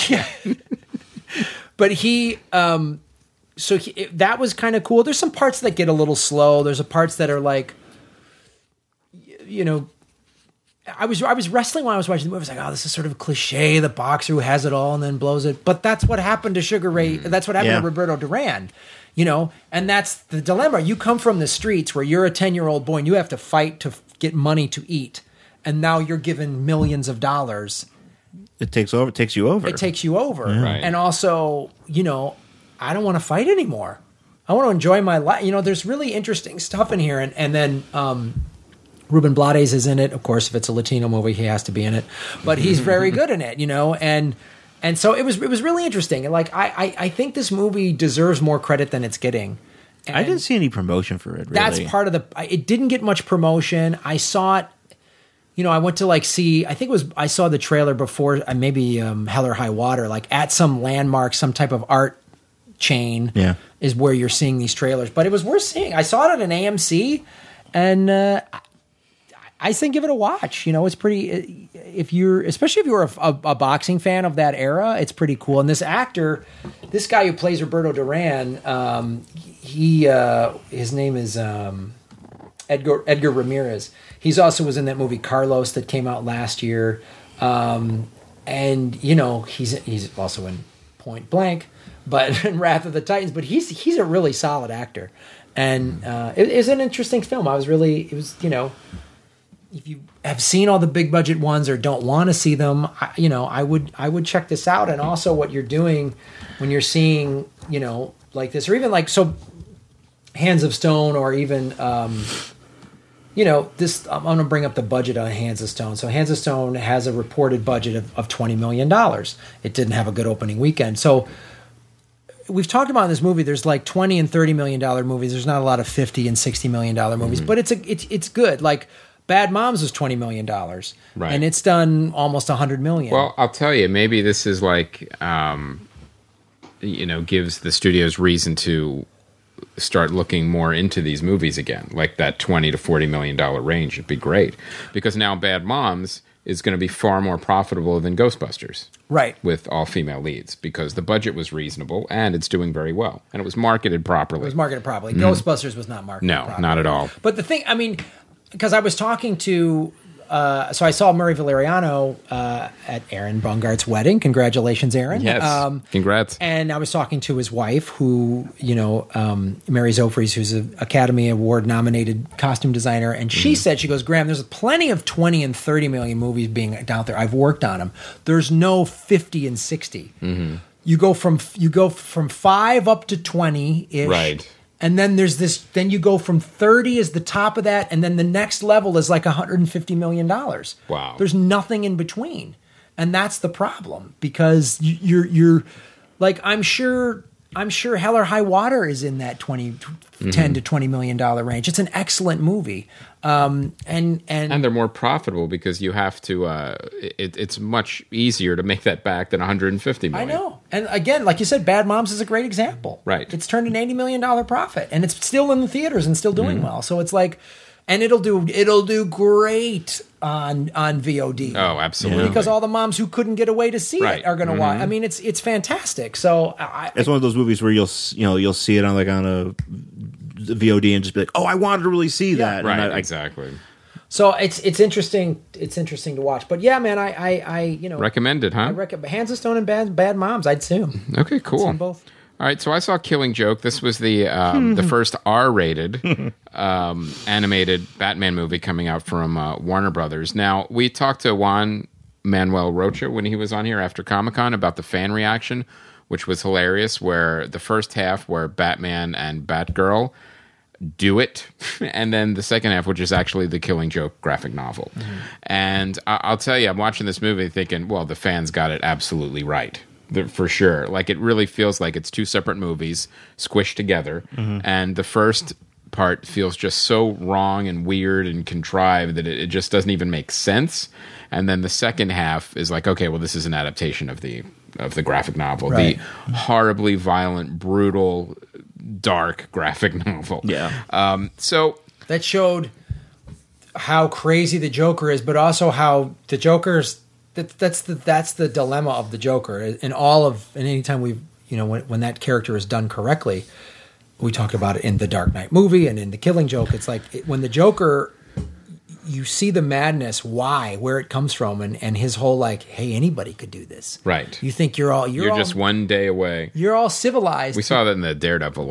But that was kind of cool. There's some parts that get a little slow. There's parts that are like, I was wrestling when I was watching the movie. I was like, oh, this is sort of a cliche, the boxer who has it all and then blows it. But that's what happened to Sugar Ray. That's what happened to Roberto Duran, and that's the dilemma. You come from the streets where you're a 10-year-old boy and you have to fight to get money to eat. And now you're given millions of dollars. It takes you over. It takes you over. Yeah. Right. And also, I don't want to fight anymore. I want to enjoy my life. There's really interesting stuff in here. And then Ruben Blades is in it. Of course, if it's a Latino movie, he has to be in it. But he's very good in it, And so it was really interesting. And I think this movie deserves more credit than it's getting. And I didn't see any promotion for it, really. That's part of it didn't get much promotion. I saw it. I went to I saw the trailer before maybe Hell or High Water, like at some landmark, some type of art chain is where you're seeing these trailers. But it was worth seeing. I saw it at an AMC, and I think give it a watch. It's pretty, especially if you're a boxing fan of that era, it's pretty cool. And this guy who plays Roberto Duran, his name is, Edgar Ramirez. He's also was in that movie Carlos that came out last year, and you know he's also in Point Blank, but in Wrath of the Titans. But he's a really solid actor, and it is an interesting film. It was you know, if you have seen all the big budget ones or don't want to see them, I would check this out. And also what you're doing when you're seeing, you know, like this, or even like so Hands of Stone, or even you know, this, I'm going to bring up the budget on Hands of Stone. So Hands of Stone has a reported budget of $20 million. It didn't have a good opening weekend. So we've talked about in this movie, there's like $20 and $30 million movies. There's not a lot of $50 and $60 million movies, but it's good. Like Bad Moms was $20 million. Right. And it's done almost $100 million. Well, I'll tell you, maybe this is like, you know, gives the studios reason to start looking more into these movies again, like that $20 to $40 million range. It'd be great, because now Bad Moms is going to be far more profitable than Ghostbusters, right, with all female leads, because the budget was reasonable and it's doing very well, and it was marketed properly. Ghostbusters was not marketed properly. No, not at all. But the thing, I mean, because I was talking to so I saw Murray Valeriano at Aaron Bungart's wedding. Congratulations, Aaron. Yes, congrats. And I was talking to his wife, who, you know, Mary Zofries, who's an Academy Award-nominated costume designer, and she said, she goes, Graham, there's plenty of 20 and 30 million movies being out there. I've worked on them. There's no 50 and 60. Mm-hmm. You go from 5 up to 20-ish. Right. And then there's this, then you go from 30 as the top of that, and then the next level is like $150 million. Wow. There's nothing in between. And that's the problem, because you're like, I'm sure Hell or High Water is in that 10 to $20 million range. It's an excellent movie. And they're more profitable because you have to, it's much easier to make that back than $150 million. I know. And again, like you said, Bad Moms is a great example. Right. It's turned an $80 million profit, and it's still in the theaters and still doing well. So it's like, and it'll do great on VOD. Oh, absolutely. Because all the moms who couldn't get away to see Right. it are going to watch. I mean, it's fantastic. So it's one of those movies where you'll see it on a VOD and just be like, oh, I wanted to really see that. Right, And exactly. So it's interesting. It's interesting to watch. But yeah, man, I you know, Recommend it, huh? I recommend Hands of Stone and Bad Moms. I'd see them. Okay, cool. I'd see 'em both. All right, so I saw Killing Joke. This was the first R-rated animated Batman movie coming out from Warner Brothers. Now, we talked to Juan Manuel Rocha when he was on here after Comic-Con about the fan reaction, which was hilarious, where the first half where Batman and Batgirl do it, and then the second half, which is actually the Killing Joke graphic novel. And I'll tell you, I'm watching this movie thinking, well, the fans got it absolutely right. For sure. Like, it really feels like it's two separate movies squished together. And the first part feels just so wrong and weird and contrived that it just doesn't even make sense. And then the second half is like, okay, well, this is an adaptation of the graphic novel, Right. the horribly violent, brutal, dark graphic novel. Yeah. So That showed how crazy the Joker is, but also how the Joker's that's the dilemma of the Joker. And anytime we've, you know, when that character is done correctly, we talk about it in the Dark Knight movie and in the Killing Joke. It's like when the Joker, you see the madness, where it comes from, and his whole like, hey, anybody could do this. Right. You think you're just one day away. You're all civilized. We saw that in the Daredevil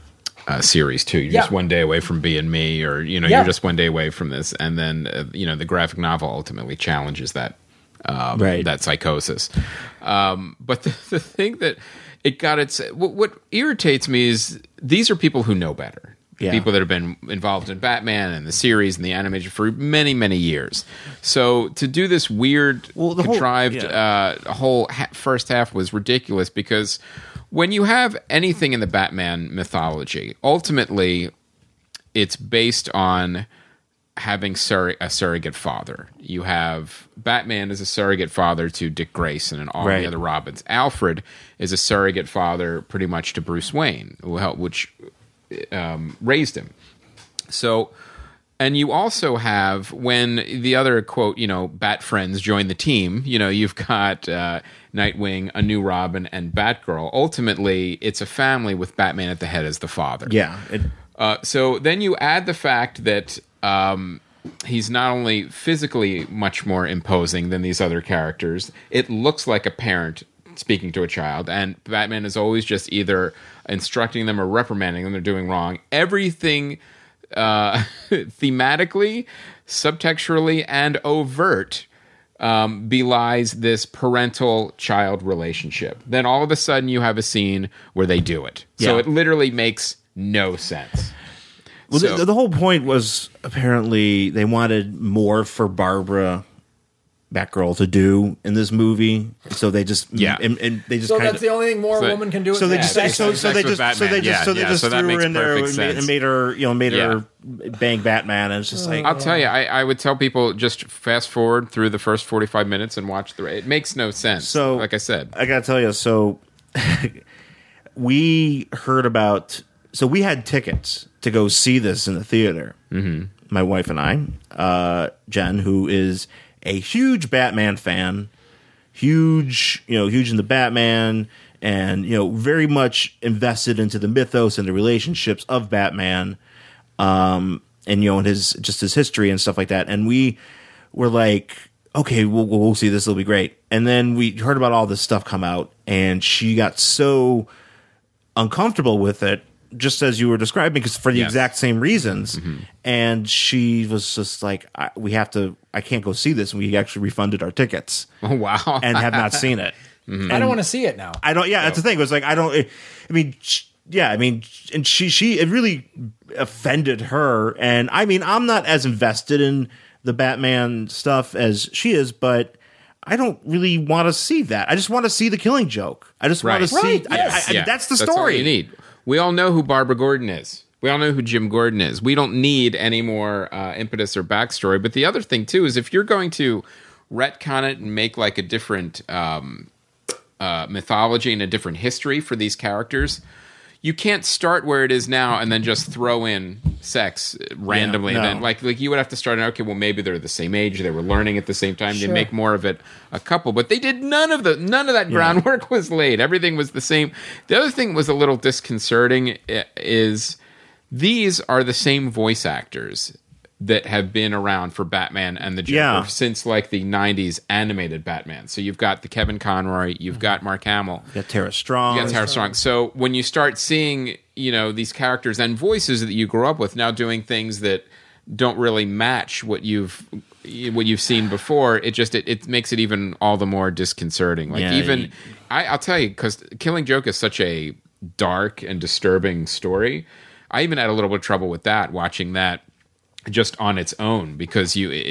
series too. You're Yeah. just one day away from being me, or Yeah. you're just one day away from this. And then the graphic novel ultimately challenges that Right. that psychosis. But the thing that it got what irritates me is these are people who know better. Yeah. People that have been involved in Batman and the series and the animation for many, many years. So to do this weird, the contrived first half was ridiculous, because when you have anything in the Batman mythology, ultimately it's based on having a surrogate father. You have Batman as a surrogate father to Dick Grayson and all Right. the other Robins. Alfred is a surrogate father pretty much to Bruce Wayne, which raised him. So, and you also have, when the other, quote, Bat friends join the team, you've got Nightwing, a new Robin, and Batgirl. Ultimately, it's a family with Batman at the head as the father. Yeah. So then you add the fact that he's not only physically much more imposing than these other characters, it looks like a parent speaking to a child, and Batman is always just either instructing them or reprimanding them they're doing wrong. Everything thematically, subtextually, and overt belies this parental-child relationship. Then all of a sudden you have a scene where they do it. So Yeah. it literally makes no sense. Well, So- the whole point was apparently they wanted more for Barbara Batgirl to do in this movie, so they just and they just So kind that's the only thing more So- woman can do. so in they that. just sex- so sex they with just Batman. so they just So that threw makes her in there perfect and sense. made her Yeah. her bang Batman, and it's just like I'll tell you, I would tell people just fast forward through the first 45 minutes and watch it makes no sense. So like I said, I gotta tell you, so we heard about, so we had tickets to go see this in the theater. Mm-hmm. My wife and I, Jen, who is a huge Batman fan, huge in the Batman, and very much invested into the mythos and the relationships of Batman, and in his history and stuff like that. And we were like, okay, we'll see this. It'll be great. And then we heard about all this stuff come out, and she got so uncomfortable with it, just as you were describing, because for the Yes. exact same reasons. Mm-hmm. And she was just like, I can't go see this. And we actually refunded our tickets oh wow, and have not seen it. I don't want to see it now. I don't. Yeah, that's the thing. It was like and she it really offended her. And I mean, I'm not as invested in the Batman stuff as she is, but I don't really want to see that. I just want to see the Killing Joke. I just want to see. Right, yes. That's the That's all story. you need. We all know who Barbara Gordon is. We all know who Jim Gordon is. We don't need any more impetus or backstory. But the other thing too is if you're going to retcon it and make like a different mythology and a different history for these characters, you can't start where it is now and then just throw in sex randomly. Yeah, no. And then like you would have to start. Okay, well maybe they're the same age. They were learning at the same time. Sure. They make more of it a couple, but they did none of that groundwork was laid. Everything was the same. The other thing was a little disconcerting is these are the same voice actors that have been around for Batman and the Joker Yeah. since like the 90s animated Batman. So you've got the Kevin Conroy, you've got Mark Hamill, You got Tara Strong. you got Tara Strong. So when you start seeing, these characters and voices that you grew up with now doing things that don't really match what you've seen before, it makes it even all the more disconcerting. Like Yeah, I'll tell you, because Killing Joke is such a dark and disturbing story. I even had a little bit of trouble with that, watching that just on its own, because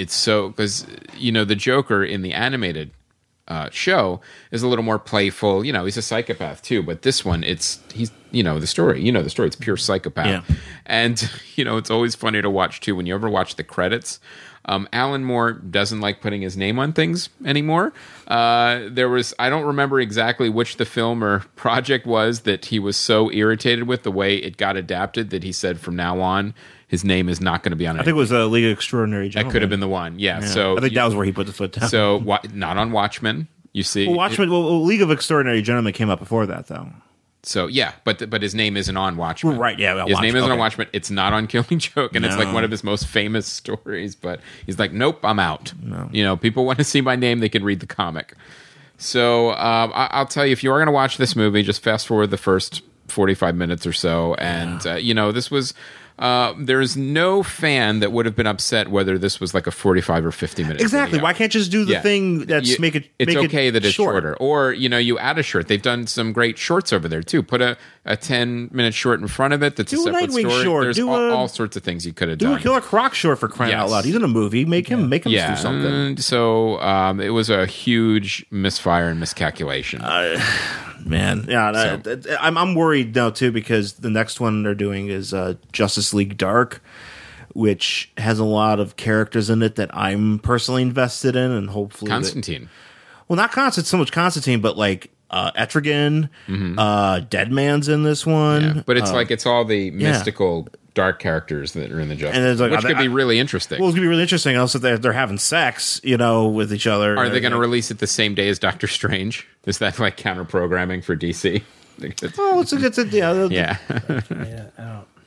the Joker in the animated show is a little more playful. He's a psychopath too, but this one he's the story. It's pure psychopath. Yeah. And it's always funny to watch too when you ever watch the credits. Alan Moore doesn't like putting his name on things anymore. I don't remember exactly which the film or project was that he was so irritated with the way it got adapted that he said from now on his name is not going to be on it. I think it was a League of Extraordinary Gentlemen. That could have been the one. Yeah. Yeah. So I think that was where he put the foot down. So not on Watchmen. You see, League of Extraordinary Gentlemen came up before that, though. So yeah, but his name isn't on Watchmen. Right, yeah, well, his name isn't on okay. Watchmen. It's not on Killing Joke, and it's like No. one of his most famous stories. But he's like, nope, I'm out. No. People want to see my name, they can read the comic. So I'll tell you, if you are going to watch this movie, just fast forward the first 45 minutes or so, and this was. There's no fan that would have been upset whether this was like a 45 or 50 minute Exactly. video. Why can't you just do the thing that's make it? It's make okay it that it's short. shorter, or you add a short. They've done some great shorts over there too. Put a 10-minute short in front of it. That's Do a a separate Nightwing story. short. There's Do all sorts of things you could have Do done. a Killer Croc short for crying Yes. out loud. He's in a movie. Make him do something. And so it was a huge misfire and miscalculation. Man, yeah, I'm worried now too, because the next one they're doing is Justice League Dark, which has a lot of characters in it that I'm personally invested in, and hopefully Constantine. not so much Constantine, but like Etrigan, Deadman's in this one. Yeah, but it's it's all the mystical dark characters that are in the Justice And it's like, League, which could be really interesting. Well, it's gonna be really interesting. Also, they're having sex, with each other. Are they going to release it the same day as Doctor Strange? Is that like counter programming for DC? Oh, it's yeah. Yeah, I don't.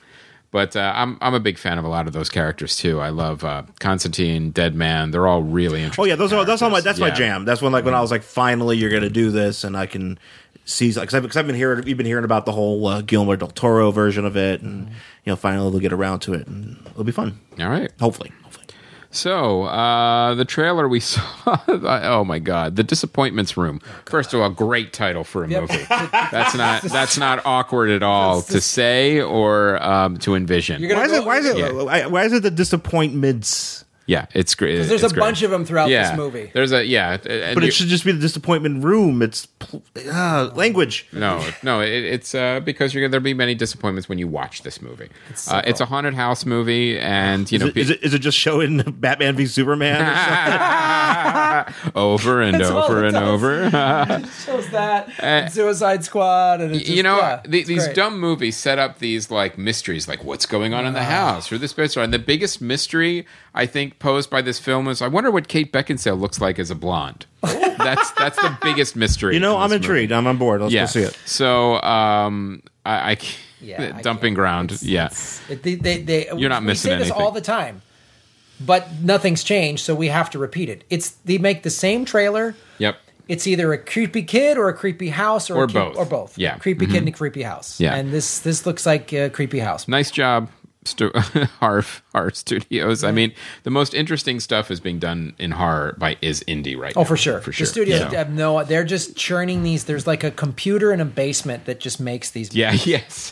But I'm a big fan of a lot of those characters too. I love Constantine, Dead Man. They're all really interesting. Oh yeah, that's my Yeah. jam. That's when when I was like, finally, you're going to do this, and I can see because we've been hearing about the whole Guillermo del Toro version of it, and finally they'll get around to it, and it'll be fun. All right. Hopefully. So, the trailer we saw, oh my God, The Disappointments Room. First of all, great title for a movie. That's not awkward at all to say or to envision. Why is it the Disappointments? Yeah, it's great. There's a bunch of them throughout this movie. There's But it should just be the Disappointment Room. It's language. No, it's because there'll be many disappointments when you watch this movie. It's a haunted house movie, and is it just showing Batman v Superman? over and That's over and over. It shows that Suicide Squad, and these dumb movies set up these like mysteries, like what's going on in the house or this bitch. And the biggest mystery I think posed by this film is, I wonder what Kate Beckinsale looks like as a blonde. That's the biggest mystery. I'm intrigued. I'm on board. Let's go see it. So dumping ground. You're not missing we say this anything. all the time, but nothing's changed, so we have to repeat it. They make the same trailer. Yep. It's either a creepy kid or a creepy house or both. Yeah. Creepy kid and a creepy house. Yeah. And this looks like a creepy house. Nice job, horror studios. I mean, the most interesting stuff is being done in horror is indie right now. Oh, for sure. For sure. The studios have they're just churning these. There's like a computer in a basement that just makes these. Yeah, yes.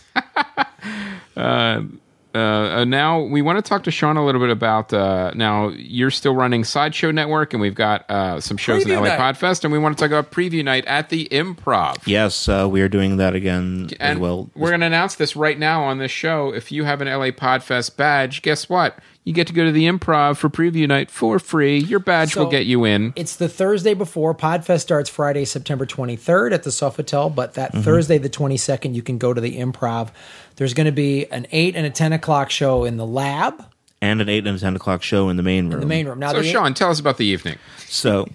Now we want to talk to Sean a little bit about. Now you're still running Sideshow Network, and we've got some shows in LA Podfest, and we want to talk about Preview Night at the Improv. Yes, we are doing that again as well. We're going to announce this right now on this show. If you have an LA Podfest badge, guess what? You get to go to the Improv for Preview Night for free. Your badge will get you in. It's the Thursday before. Podfest starts Friday, September 23rd at the Sofitel, but that Thursday, the 22nd, you can go to the Improv. There's going to be an 8 and a 10 o'clock show in the lab. And an 8 and a 10 o'clock show in the main room. Now, Sean, tell us about the evening. So,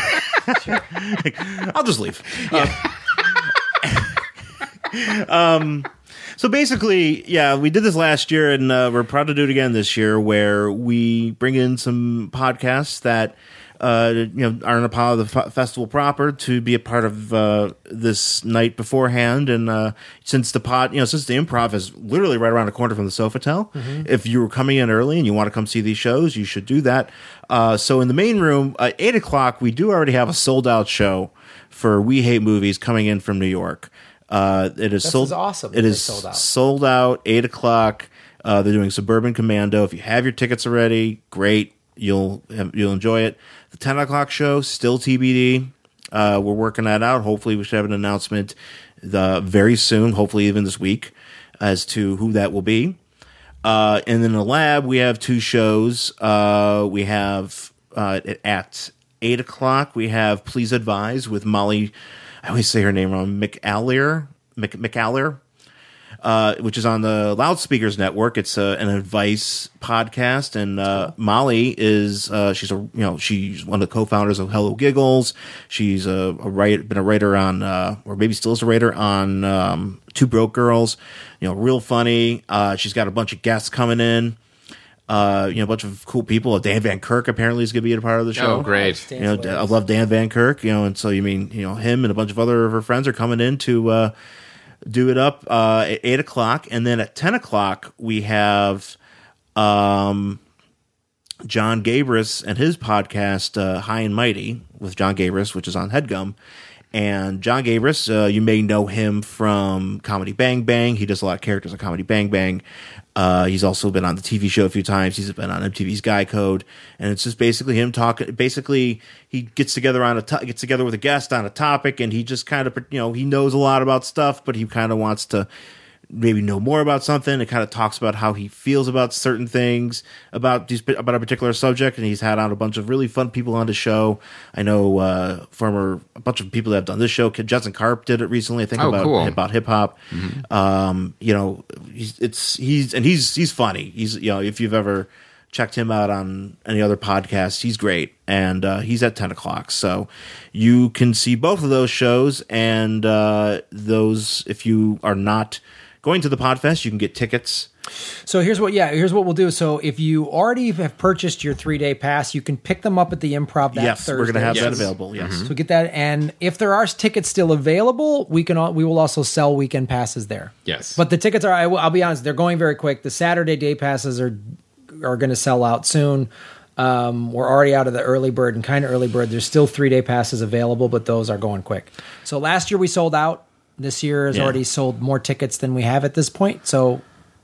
I'll just leave. So basically, we did this last year, and we're proud to do it again this year, where we bring in some podcasts that aren't a part of the festival proper to be a part of this night beforehand. And since the Improv is literally right around the corner from the Sofitel, if you were coming in early and you want to come see these shows, you should do that. So in the main room at 8 o'clock, we do already have a sold out show for We Hate Movies coming in from New York. It is awesome. It is sold out. 8 o'clock. They're doing Suburban Commando. If you have your tickets already, great. You'll enjoy it. The 10 o'clock show still TBD. We're working that out. Hopefully, we should have an announcement very soon. Hopefully, even this week, as to who that will be. And then in the lab, we have 2 shows. We have at 8 o'clock. We have Please Advise with Molly. I always say her name wrong. McAleer, which is on the Loudspeakers Network. It's an advice podcast, and Molly is she's one of the co-founders of Hello Giggles. She's been a writer on, or maybe still is a writer on Two Broke Girls. Real funny. She's got a bunch of guests coming in. A bunch of cool people. Dan Van Kirk apparently is going to be a part of the show. Oh, great! I love Dan Van Kirk. And so him and a bunch of other of her friends are coming in to do it up at 8 o'clock, and then at 10 o'clock we have John Gabris and his podcast High and Mighty with John Gabris, which is on HeadGum. And John Gabris, you may know him from Comedy Bang Bang. He does a lot of characters on Comedy Bang Bang. He's also been on the TV show a few times. He's been on MTV's Guy Code, and it's just basically him talking. Basically, he gets together with a guest on a topic, and he just kind of he knows a lot about stuff, but he kind of wants to maybe know more about something. It kind of talks about how he feels about certain things about a particular subject, and he's had on a bunch of really fun people on the show. I know a bunch of people that have done this show. Justin Karp did it recently, I think, about hip hop. He's funny. He's if you've ever checked him out on any other podcast, he's great, and he's at 10 o'clock. So you can see both of those shows, and those, if you are not going to the Podfest, you can get tickets. So here's what we'll do. So if you already have purchased your 3-day pass, you can pick them up at the Improv that Yes, Thursday. we're going to have that Yes. available. Yes. So get that, and if there are tickets still available, we will also sell weekend passes there. Yes. But the tickets are, I'll be honest, they're going very quick. The Saturday day passes are going to sell out soon. We're already out of the early bird and kind of early bird. There's still 3-day passes available, but those are going quick. So last year we sold out. This year has already sold more tickets than we have at this point. So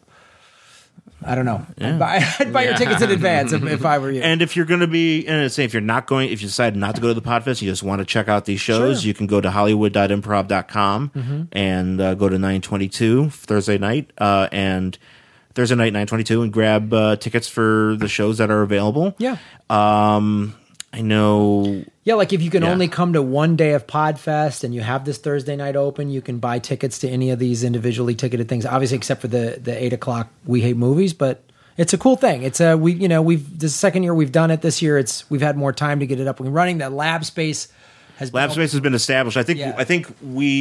I don't know. I'd buy your tickets in advance if I were you. And if you're going to be, and say if you decide not to go to the Podfest, you just want to check out these shows, you can go to hollywood.improv.com and go to 922 Thursday night and Thursday night 922 and grab tickets for the shows that are available. Yeah. I know. Yeah, like if you can Yeah. only come to one day of Podfest and you have this Thursday night open, you can buy tickets to any of these individually ticketed things. Obviously, except for the 8:00 We Hate Movies, but it's a cool thing. It's this is the second year we've done it. This year we've had more time to get it up and running. That lab space has Space has been established. I think. Yeah. I think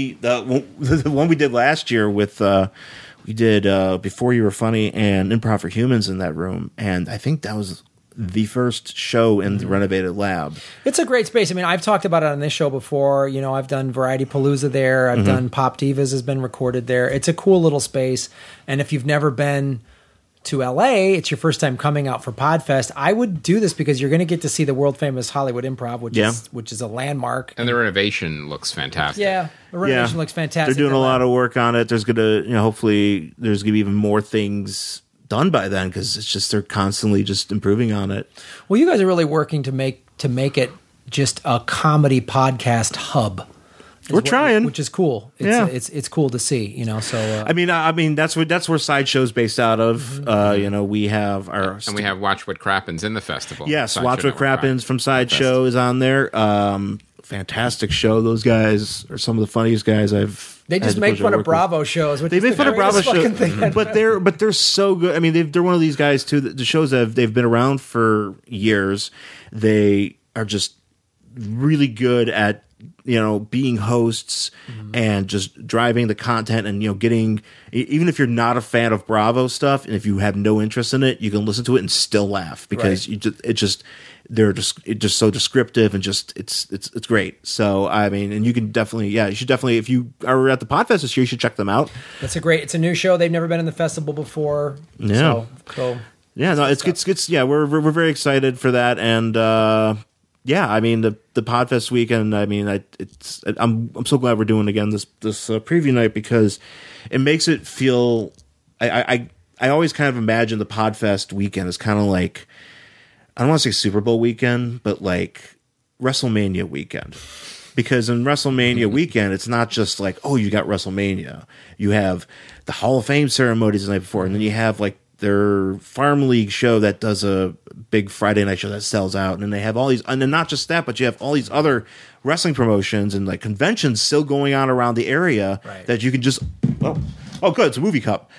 the one we did last year with we did Before You Were Funny and Improv for Humans in that room, and I think that was the first show in the renovated lab. It's a great space. I mean, I've talked about it on this show before. I've done Variety Palooza there. I've done Pop Divas has been recorded there. It's a cool little space. And if you've never been to LA, it's your first time coming out for Podfest. I would do this because you're going to get to see the world famous Hollywood Improv, which is a landmark. And the renovation looks fantastic. Yeah, the renovation looks fantastic. They're doing a lot of work on it. There's gonna, hopefully, there's gonna be even more things done by then because it's just they're constantly just improving on it. Well, you guys are really working to make it just a comedy podcast hub. We're trying, which is cool. It's cool to see. So I mean that's where Sideshow's based out of. We have And we have Watch What Crappens in the festival. Yes, Sideshow Watch What Network Crappens from Sideshow is on there. Fantastic show. Those guys are some of the funniest guys I've. They just make fun of Bravo shows. Which They make fun of Bravo shows, thing. but they're so good. I mean, they're one of these guys too. The shows they've been around for years. They are just really good at being hosts and just driving the content and getting, even if you're not a fan of Bravo stuff and if you have no interest in it, you can listen to it and still laugh because they're just so descriptive and just it's great. So I mean, and you should definitely if you are at the Podfest this year, you should check them out. It's a new show. They've never been in the festival before. Yeah. So yeah, no, it's we're very excited for that. And I mean the Podfest weekend. I mean, I'm so glad we're doing again this preview night because it makes it feel. I always kind of imagine the Podfest weekend as kind of like, I don't want to say Super Bowl weekend, but like WrestleMania weekend. Because in WrestleMania weekend, it's not just like, oh, you got WrestleMania. You have the Hall of Fame ceremonies the night before, and then you have like their Farm League show that does a big Friday night show that sells out, and then they have all these, and then not just that, but you have all these other wrestling promotions and like conventions still going on around the area that you can just oh good, it's a movie cup.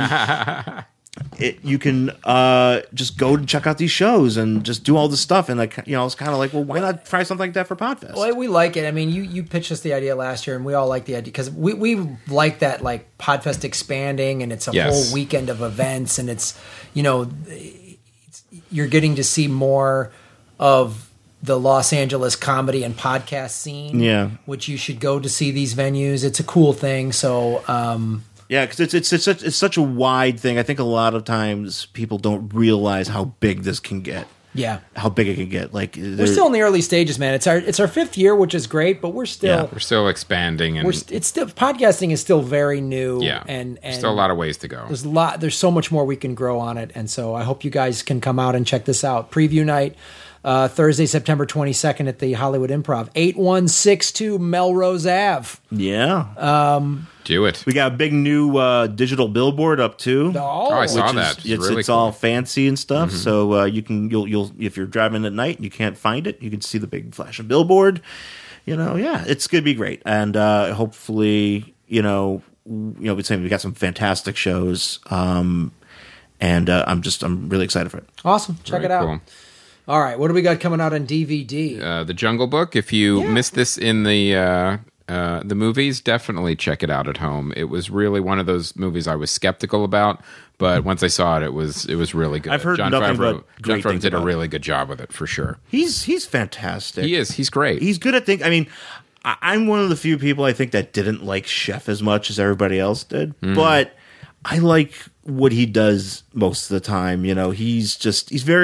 You can just go and check out these shows and just do all this stuff, and like it's kind of like, well, why not try something like that for Podfest? Well, we like it. I mean, you pitched us the idea last year, and we all like the idea because we like that, like Podfest expanding, and it's a whole weekend of events, and it's you're getting to see more of the Los Angeles comedy and podcast scene. Which you should go to see these venues. It's a cool thing. So. Yeah, because it's such a wide thing. I think a lot of times people don't realize how big this can get. Yeah, how big it can get. Like we're still in the early stages, man. It's our fifth year, which is great, but we're still expanding, and it's still podcasting is still very new. Yeah, and still a lot of ways to go. There's so much more we can grow on it, and so I hope you guys can come out and check this out. Preview night. Thursday, September 22nd at the Hollywood Improv, 8162 Melrose Ave. Yeah. Do it. We got a big new digital billboard up too. Oh, I saw that. It's really cool. all fancy and stuff. So you'll if you're driving at night and you can't find it, you can see the big flashing billboard. It's gonna be great, and hopefully, we got some fantastic shows, and I'm really excited for it. Awesome, check it out. Cool. All right, what do we got coming out on DVD? The Jungle Book. If you missed this in the the movies, definitely check it out at home. It was really one of those movies I was skeptical about, but once I saw it, it was really good. I've heard John nothing Favreau, but great John Favreau things did a about really good job with it for sure. He's fantastic. He is. He's great. He's good at things. I mean, I'm one of the few people I think that didn't like Chef as much as everybody else did, but I like what he does most of the time. You know, he's got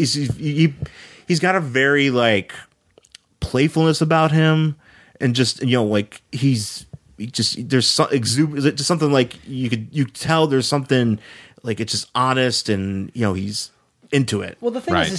a very like playfulness about him, and just, you know, like there's just something like you tell there's something like it's just honest, and you know he's into it. Well, the thing Right. is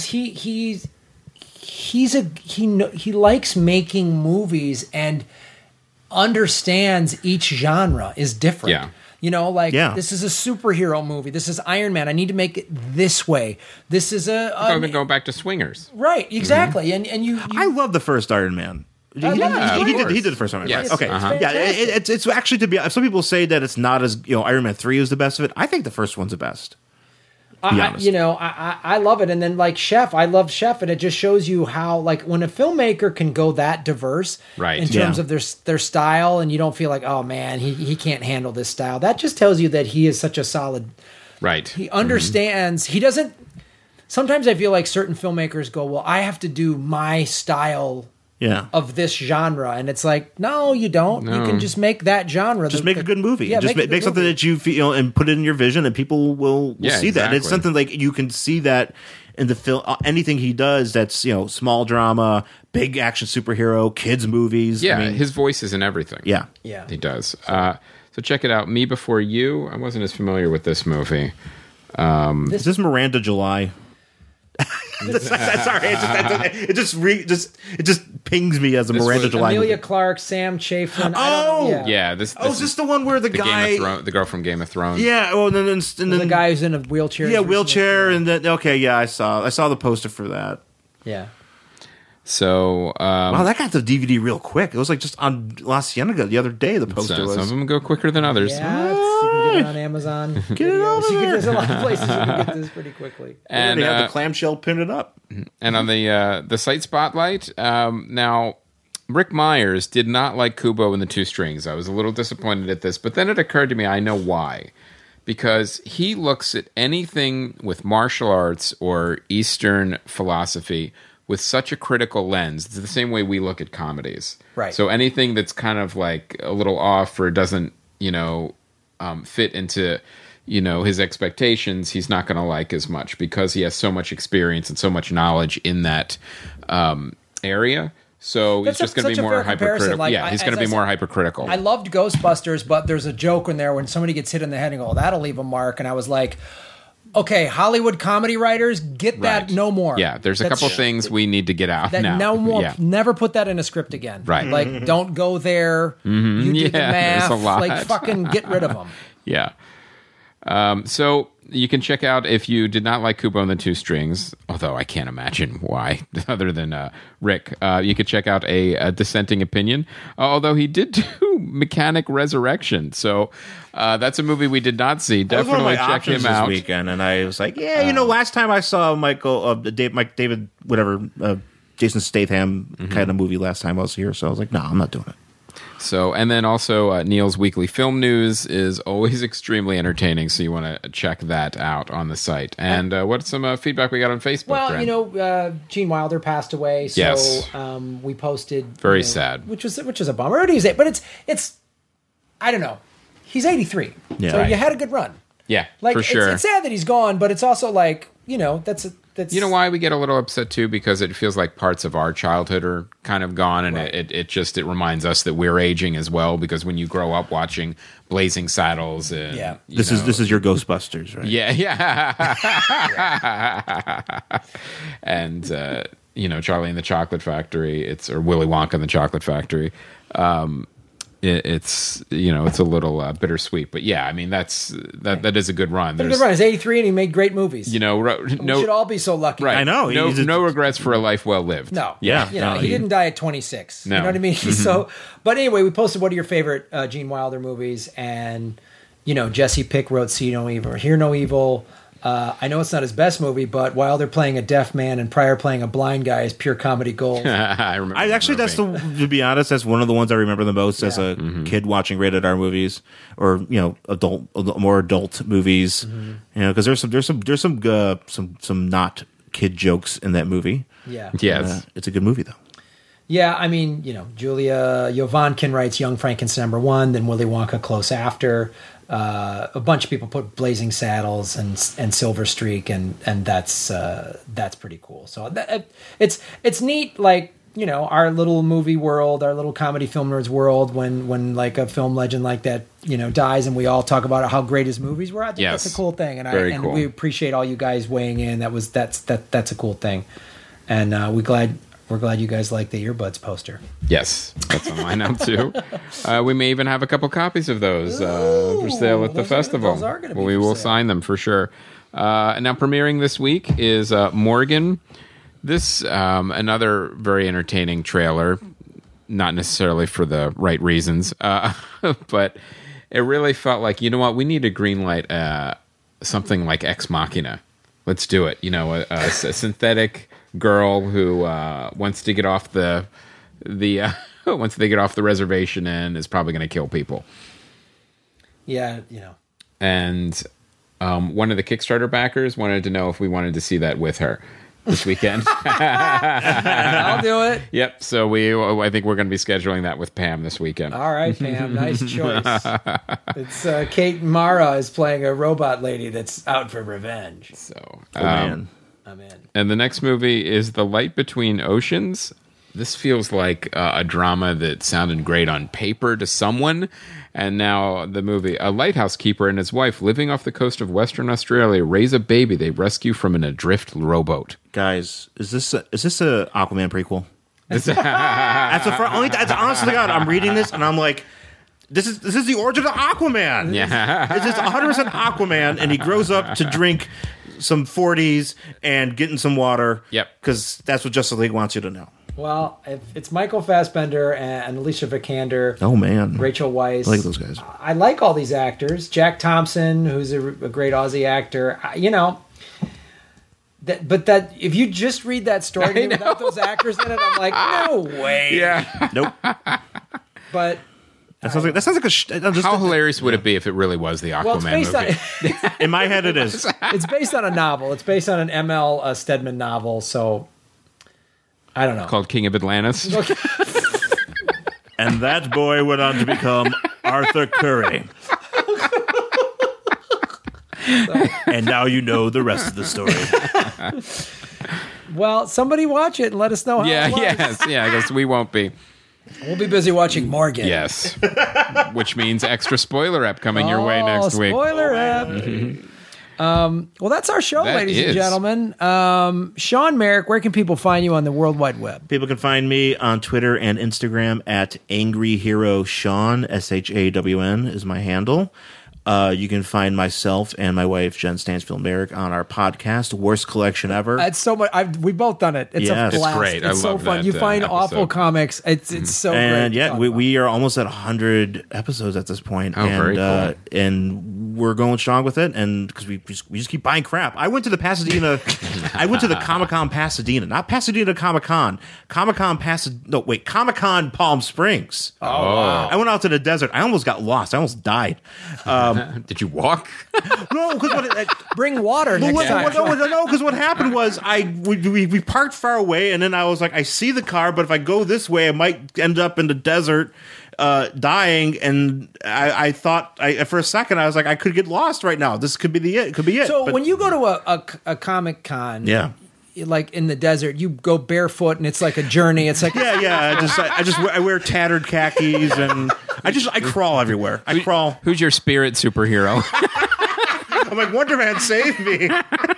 he likes making movies and understands each genre is different. Yeah. You know, like Yeah. this is a superhero movie. This is Iron Man. I need to make it this way. This is Go back to Swingers. right, exactly. And you I love the first Iron Man. He of did course. the first Iron Man. Yes. Right? Okay, Uh-huh. yeah, it's actually, to be. Some people say that it's not as, you know, Iron Man 3 is the best of it. I think the first one's the best. Be honest. I love it. And then like Chef, I love Chef, and it just shows you how, like, when a filmmaker can go that diverse Right. in terms Yeah. of their style, and you don't feel like, oh man, he can't handle this style. That just tells you that he is such a solid. Right. He understands. He doesn't. Sometimes I feel like certain filmmakers go, well, I have to do my style Yeah. of this genre, and it's like, no, you don't. You No. can just make that genre. Just make a good movie. Yeah, Just make a make good something movie. that you feel, you know, and put it in your vision, and people will Yeah, see that. And it's exactly. something like you can see that in the film. Anything he does, that's, you know, small drama, big action superhero, kids movies. Yeah, I mean, his voice is in everything. yeah. Yeah. He does. So check it out. Me Before You. I wasn't as familiar with this movie. Is this Miranda July? Sorry, it just pings me as a This Miranda was July. Amelia movie. Clark, Sam Chafin. Oh! Yeah, this Oh, is this the one where the the guy? Game of Thrones, the girl from Game of Thrones. Yeah. Oh, and then the guy who's in a wheelchair. Yeah, wheelchair, and then okay, yeah, I saw the poster for that. Yeah. So, Wow, that got the DVD real quick. It was like just on La Cienega the other day. The poster some was. of them go quicker than others. Yeah, you can get it on Amazon. Get it over there. There's a lot of places you can get this pretty quickly. And they have the clamshell pinned up. and on the site spotlight, now Rick Myers did not like Kubo and the Two Strings. I was a little disappointed at this, but then it occurred to me I know why. Because he looks at anything with martial arts or Eastern philosophy with such a critical lens. It's the same way we look at comedies. Right. So anything that's kind of like a little off or doesn't, fit into, his expectations, he's not going to like as much because he has so much experience and so much knowledge in that area. So That's he's just going to such be a more fair comparison. hypercritical. Like, Yeah, he's as going to I be more said, hypercritical. I loved Ghostbusters, but there's a joke in there when somebody gets hit in the head and go, that'll leave a mark. And I was like, okay, Hollywood comedy writers, get that Right. no more. Yeah, there's a That's- couple things we need to get out that now. no more. Yeah. Never put that in a script again. Right. Like, don't go there. You do the Yeah, there's math. a lot. Like, fucking get rid of them. Yeah. So you can check out if you did not like Kubo and the Two Strings, although I can't imagine why, other than Rick. You could check out a dissenting opinion, although he did do Mechanic Resurrection. So that's a movie we did not see. That was one of Definitely my check options him out. this weekend, and I was like, yeah, last time I saw Mike David, whatever, Jason Statham kind of movie last time I was here, so I was like, no, I'm not doing it. So, and then also Neil's weekly film news is always extremely entertaining. So you want to check that out on the site. And what's some feedback we got on Facebook? Well, Grant? Gene Wilder passed away, so Yes. we posted Very sad. which is a bummer. But it's I don't know. He's 83, Yeah. so Right. you had a good run. Yeah, Like for sure. it's sad that he's gone, but it's also like that's. You know why we get a little upset too? Because it feels like parts of our childhood are kind of gone, and Right. it reminds us that we're aging as well. Because when you grow up watching Blazing Saddles, and Yeah. This is your Ghostbusters, right? yeah, and Charlie and the Chocolate Factory, or Willy Wonka and the Chocolate Factory. It's a little bittersweet, but yeah, I mean that is a good run. But a good run. He's 83 and he made great movies. We should all be so lucky. right? I know. No regrets for a life well lived. No. Yeah. He didn't die at 26. No. You know what I mean? So, but anyway, we posted one of your favorite Gene Wilder movies, and Jesse Pick wrote "See No Evil" or "Hear No Evil." I know it's not his best movie, but Wilder playing a deaf man and Pryor playing a blind guy is pure comedy gold. I remember. To be honest, that's one of the ones I remember the most as a kid watching rated R movies, or more adult movies. Because there's some not kid jokes in that movie. Yeah. Yes. It's a good movie though. Yeah, I mean, Julia Jovankin writes Young Frankenstein #1, then Willy Wonka close after. A bunch of people put Blazing Saddles and Silver Streak, and that's pretty cool. So it's neat, like, our little movie world, our little comedy film nerds world, when like a film legend like that dies, and we all talk about how great his movies were. I think that's a cool thing, and cool. We appreciate all you guys weighing in. That's a cool thing, and we're glad you guys like the Earbuds poster. Yes, that's on mine now too. We may even have a couple copies of those for sale at the festival. Those are going to be we will sign them for sure. And now premiering this week is Morgan. This another very entertaining trailer, not necessarily for the right reasons, but it really felt like, we need to greenlight something like Ex Machina. Let's do it. A synthetic girl who wants to get off the once they get off the reservation and is probably going to kill people. Yeah, And one of the Kickstarter backers wanted to know if we wanted to see that with her this weekend. I'll do it. Yep. So I think we're going to be scheduling that with Pam this weekend. All right, Pam. Nice choice. It's Kate Mara is playing a robot lady that's out for revenge. So, Man. I'm in. And the next movie is The Light Between Oceans. This feels like a drama that sounded great on paper to someone. And now the movie, a lighthouse keeper and his wife living off the coast of Western Australia raise a baby they rescue from an adrift rowboat. Guys, is this a Aquaman prequel? That's honestly, God, I'm reading this and I'm like, this is the origin of Aquaman. Yeah. This is 100% Aquaman, and he grows up to drink some 40s and get in some water. Yep. Because that's what Justice League wants you to know. Well, it's Michael Fassbender and Alicia Vikander. Oh, man. Rachel Weisz. I like those guys. I like all these actors. Jack Thompson, who's a great Aussie actor. But if you just read that story without those actors in it, I'm like, no way. Yeah. Nope. But That sounds like How hilarious would it be if it really was the Aquaman movie? in my head, it is. It's based on a novel. It's based on an M.L. Stedman novel. So I don't know. Called King of Atlantis. And that boy went on to become Arthur Curry. And now you know the rest of the story. Well, somebody watch it and let us know how it was. Yeah, I guess we won't be. We'll be busy watching Morgan. Yes. Which means extra spoiler ep coming your way next week. Spoiler ep. Well, that's our show, ladies and gentlemen. Sean Merrick, where can people find you on the World Wide Web? People can find me on Twitter and Instagram at Angry Hero Sean, SHAWN is my handle. You can find myself and my wife, Jen Stansfield Merrick, on our podcast, Worst Collection Ever. It's so much. We've both done it. It's a blast. It's great. It's so love fun. that, You find episode. awful comics. It's so great. And yeah, we are almost at 100 episodes at this point. Oh, very cool. And we're going strong with it, and because we just keep buying crap. I went to the Pasadena. I went to the Comic-Con Pasadena, not Pasadena Comic-Con. Comic-Con Palm Springs. Oh, wow. I went out to the desert. I almost got lost. I almost died. Did you walk? No, because Bring water next time. No, because what happened was we parked far away, and then I was like, I see the car, but if I go this way, I might end up in the desert dying. And I thought, for a second, I was like, I could get lost right now. This could be it. So when you go to a Comic Con, yeah. Like in the desert, you go barefoot, and it's like a journey. It's like I wear tattered khakis, and I crawl everywhere. I crawl. Who's your spirit superhero? I'm like, Wonder Man, save me!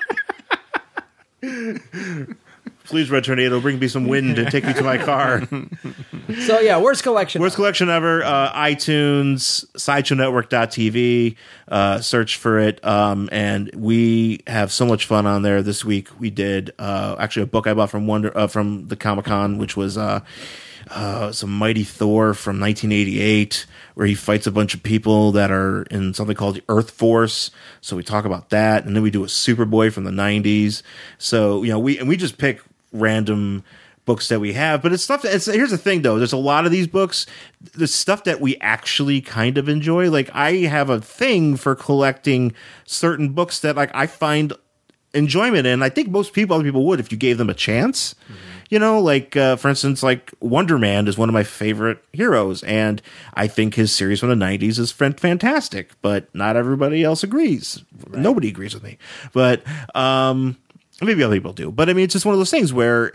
Please, Red Tornado, bring me some wind and take me to my car. So yeah, worst collection ever. iTunes, SideshowNetwork.tv. Search for it, and we have so much fun on there. This week we did actually a book I bought from the Comic-Con, which was some Mighty Thor from 1988, where he fights a bunch of people that are in something called the Earth Force. So we talk about that, and then we do a Superboy from the 90s. So we just pick random books that we have, but it's stuff that here's the thing though, there's a lot of these books, the stuff that we actually kind of enjoy. Like I have a thing for collecting certain books that like I find enjoyment in. I think other people would if you gave them a chance. Like for instance, like Wonder Man is one of my favorite heroes, and I think his series from the 90s is fantastic, but not everybody else agrees. Right. Nobody agrees with me, but maybe other people do. But I mean, it's just one of those things where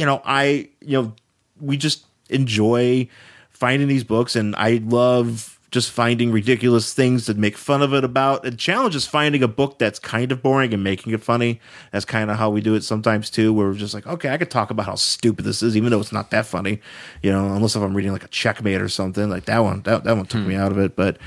we just enjoy finding these books, and I love just finding ridiculous things to make fun of it about. The challenge is finding a book that's kind of boring and making it funny. That's kind of how we do it sometimes too, where we're just like, okay, I could talk about how stupid this is, even though it's not that funny, unless if I'm reading like a Checkmate or something like that one. That one took me out of it, but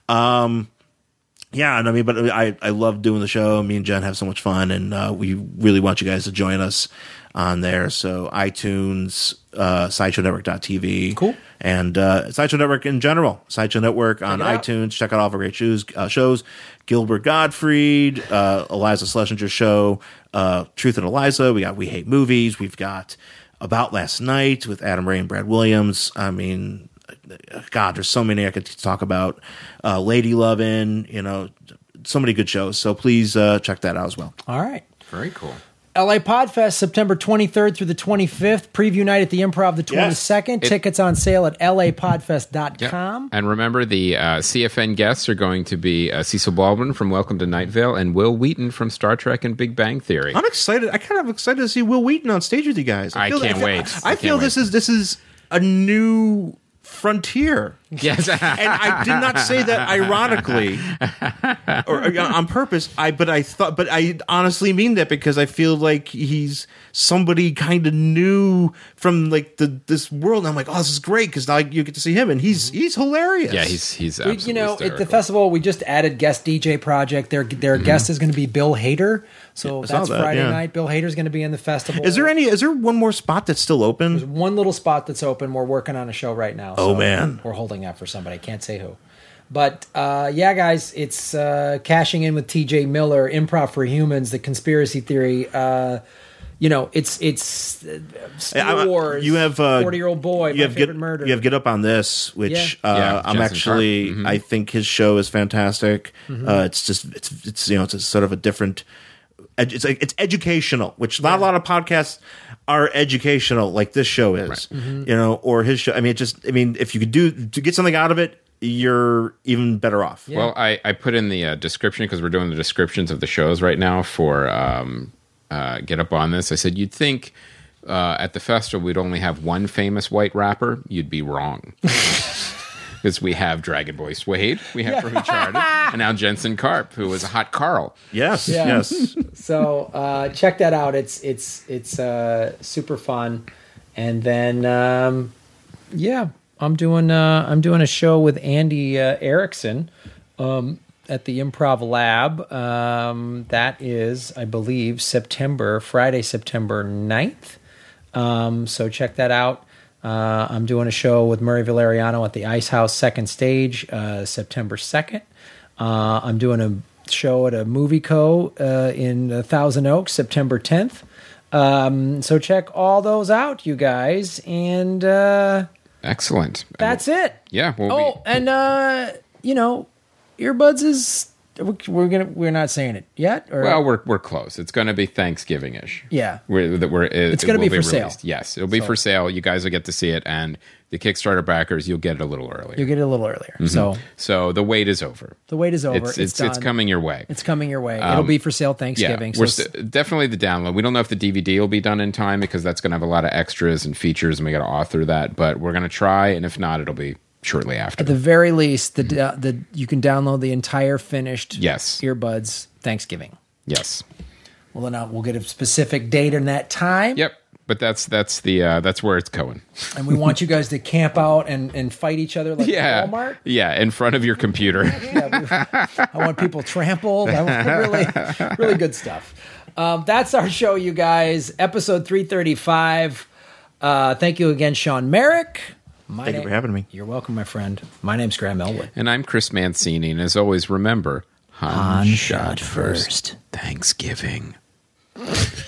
yeah, and I mean, but I love doing the show. Me and Jen have so much fun, and we really want you guys to join us on there. So iTunes, SideshowNetwork.tv. Cool. And Sideshow Network in general. Sideshow Network on iTunes. Check out all of our great shows. Gilbert Gottfried, Eliza Schlesinger's show, Truth and Eliza. We got We Hate Movies. We've got About Last Night with Adam Ray and Brad Williams. I mean, God, there's so many I could talk about. Lady Lovin', so many good shows. So please check that out as well. All right. Very cool. LA Podfest, September 23rd through the 25th. Preview night at the Improv the 22nd. Yes. Tickets on sale at lapodfest.com. Yep. And remember, the CFN guests are going to be Cecil Baldwin from Welcome to Night Vale and Will Wheaton from Star Trek and Big Bang Theory. I'm excited. I kind of excited to see Will Wheaton on stage with you guys. I can't wait. I feel this is a new frontier. Yes. And I did not say that ironically or on purpose. But I honestly mean that because I feel like he's somebody kind of new from like this world. And I'm like, oh, this is great because now you get to see him, and he's hilarious. Yeah, he's absolutely at the festival we just added guest DJ project. Their guest is going to be Bill Hader. So that's Friday night. Bill Hader's going to be in the festival. Is there one more spot that's still open? There's one little spot that's open. We're working on a show right now. Oh man, we're holding out for somebody. I can't say who. But yeah, guys, it's cashing in with TJ Miller, Improv for Humans, the conspiracy theory. It's Star Wars. You have 40-year-old boy. My favorite murder. You have Get Up on This, which I'm Jensen actually. Karp. I think his show is fantastic. It's it's a sort of a different. It's educational, which not a lot of podcasts are educational like this show is. Right. Or his show. I mean, if you could to get something out of it, you're even better off. Yeah. Well, I put in the description because we're doing the descriptions of the shows right now for Get Up on This. I said, you'd think at the festival we'd only have one famous white rapper. You'd be wrong. Because we have Dragon Boy Suede, we have from Uncharted, and now Jensen Karp, who was a hot Carl. Yes. So check that out. It's super fun. And then I'm doing a show with Andy Erickson at the Improv Lab. That is, I believe, Friday, September 9th. So check that out. I'm doing a show with Murray Valeriano at the Ice House Second Stage, September 2nd. I'm doing a show at a movie co in Thousand Oaks, September 10th. So check all those out, you guys. And excellent. That's it. Yeah. And earbuds is. We're not saying it yet. Or? Well, we're close. It's going to be Thanksgiving-ish. Yeah, it's going to be for sale. Yes, it'll be for sale. You guys will get to see it, and the Kickstarter backers, you'll get it a little earlier. So the wait is over. The wait is over. It's coming your way. It's coming your way. It'll be for sale Thanksgiving. Yeah, definitely the download. We don't know if the DVD will be done in time because that's going to have a lot of extras and features, and we got to author that. But we're going to try, and if not, it'll be shortly after. At the very least, you can download the entire finished earbuds Thanksgiving. Yes. Well, then we'll get a specific date and that time. Yep. But that's where it's going. And we want you guys to camp out and fight each other like Walmart. Yeah, in front of your computer. I want people trampled. I want really good stuff. That's our show, you guys. Episode 335. Thank you again, Sean Merrick. Thank you for having me. You're welcome, my friend. My name's Graham Elwood. And I'm Chris Mancini, and as always, remember, Han shot first. Thanksgiving.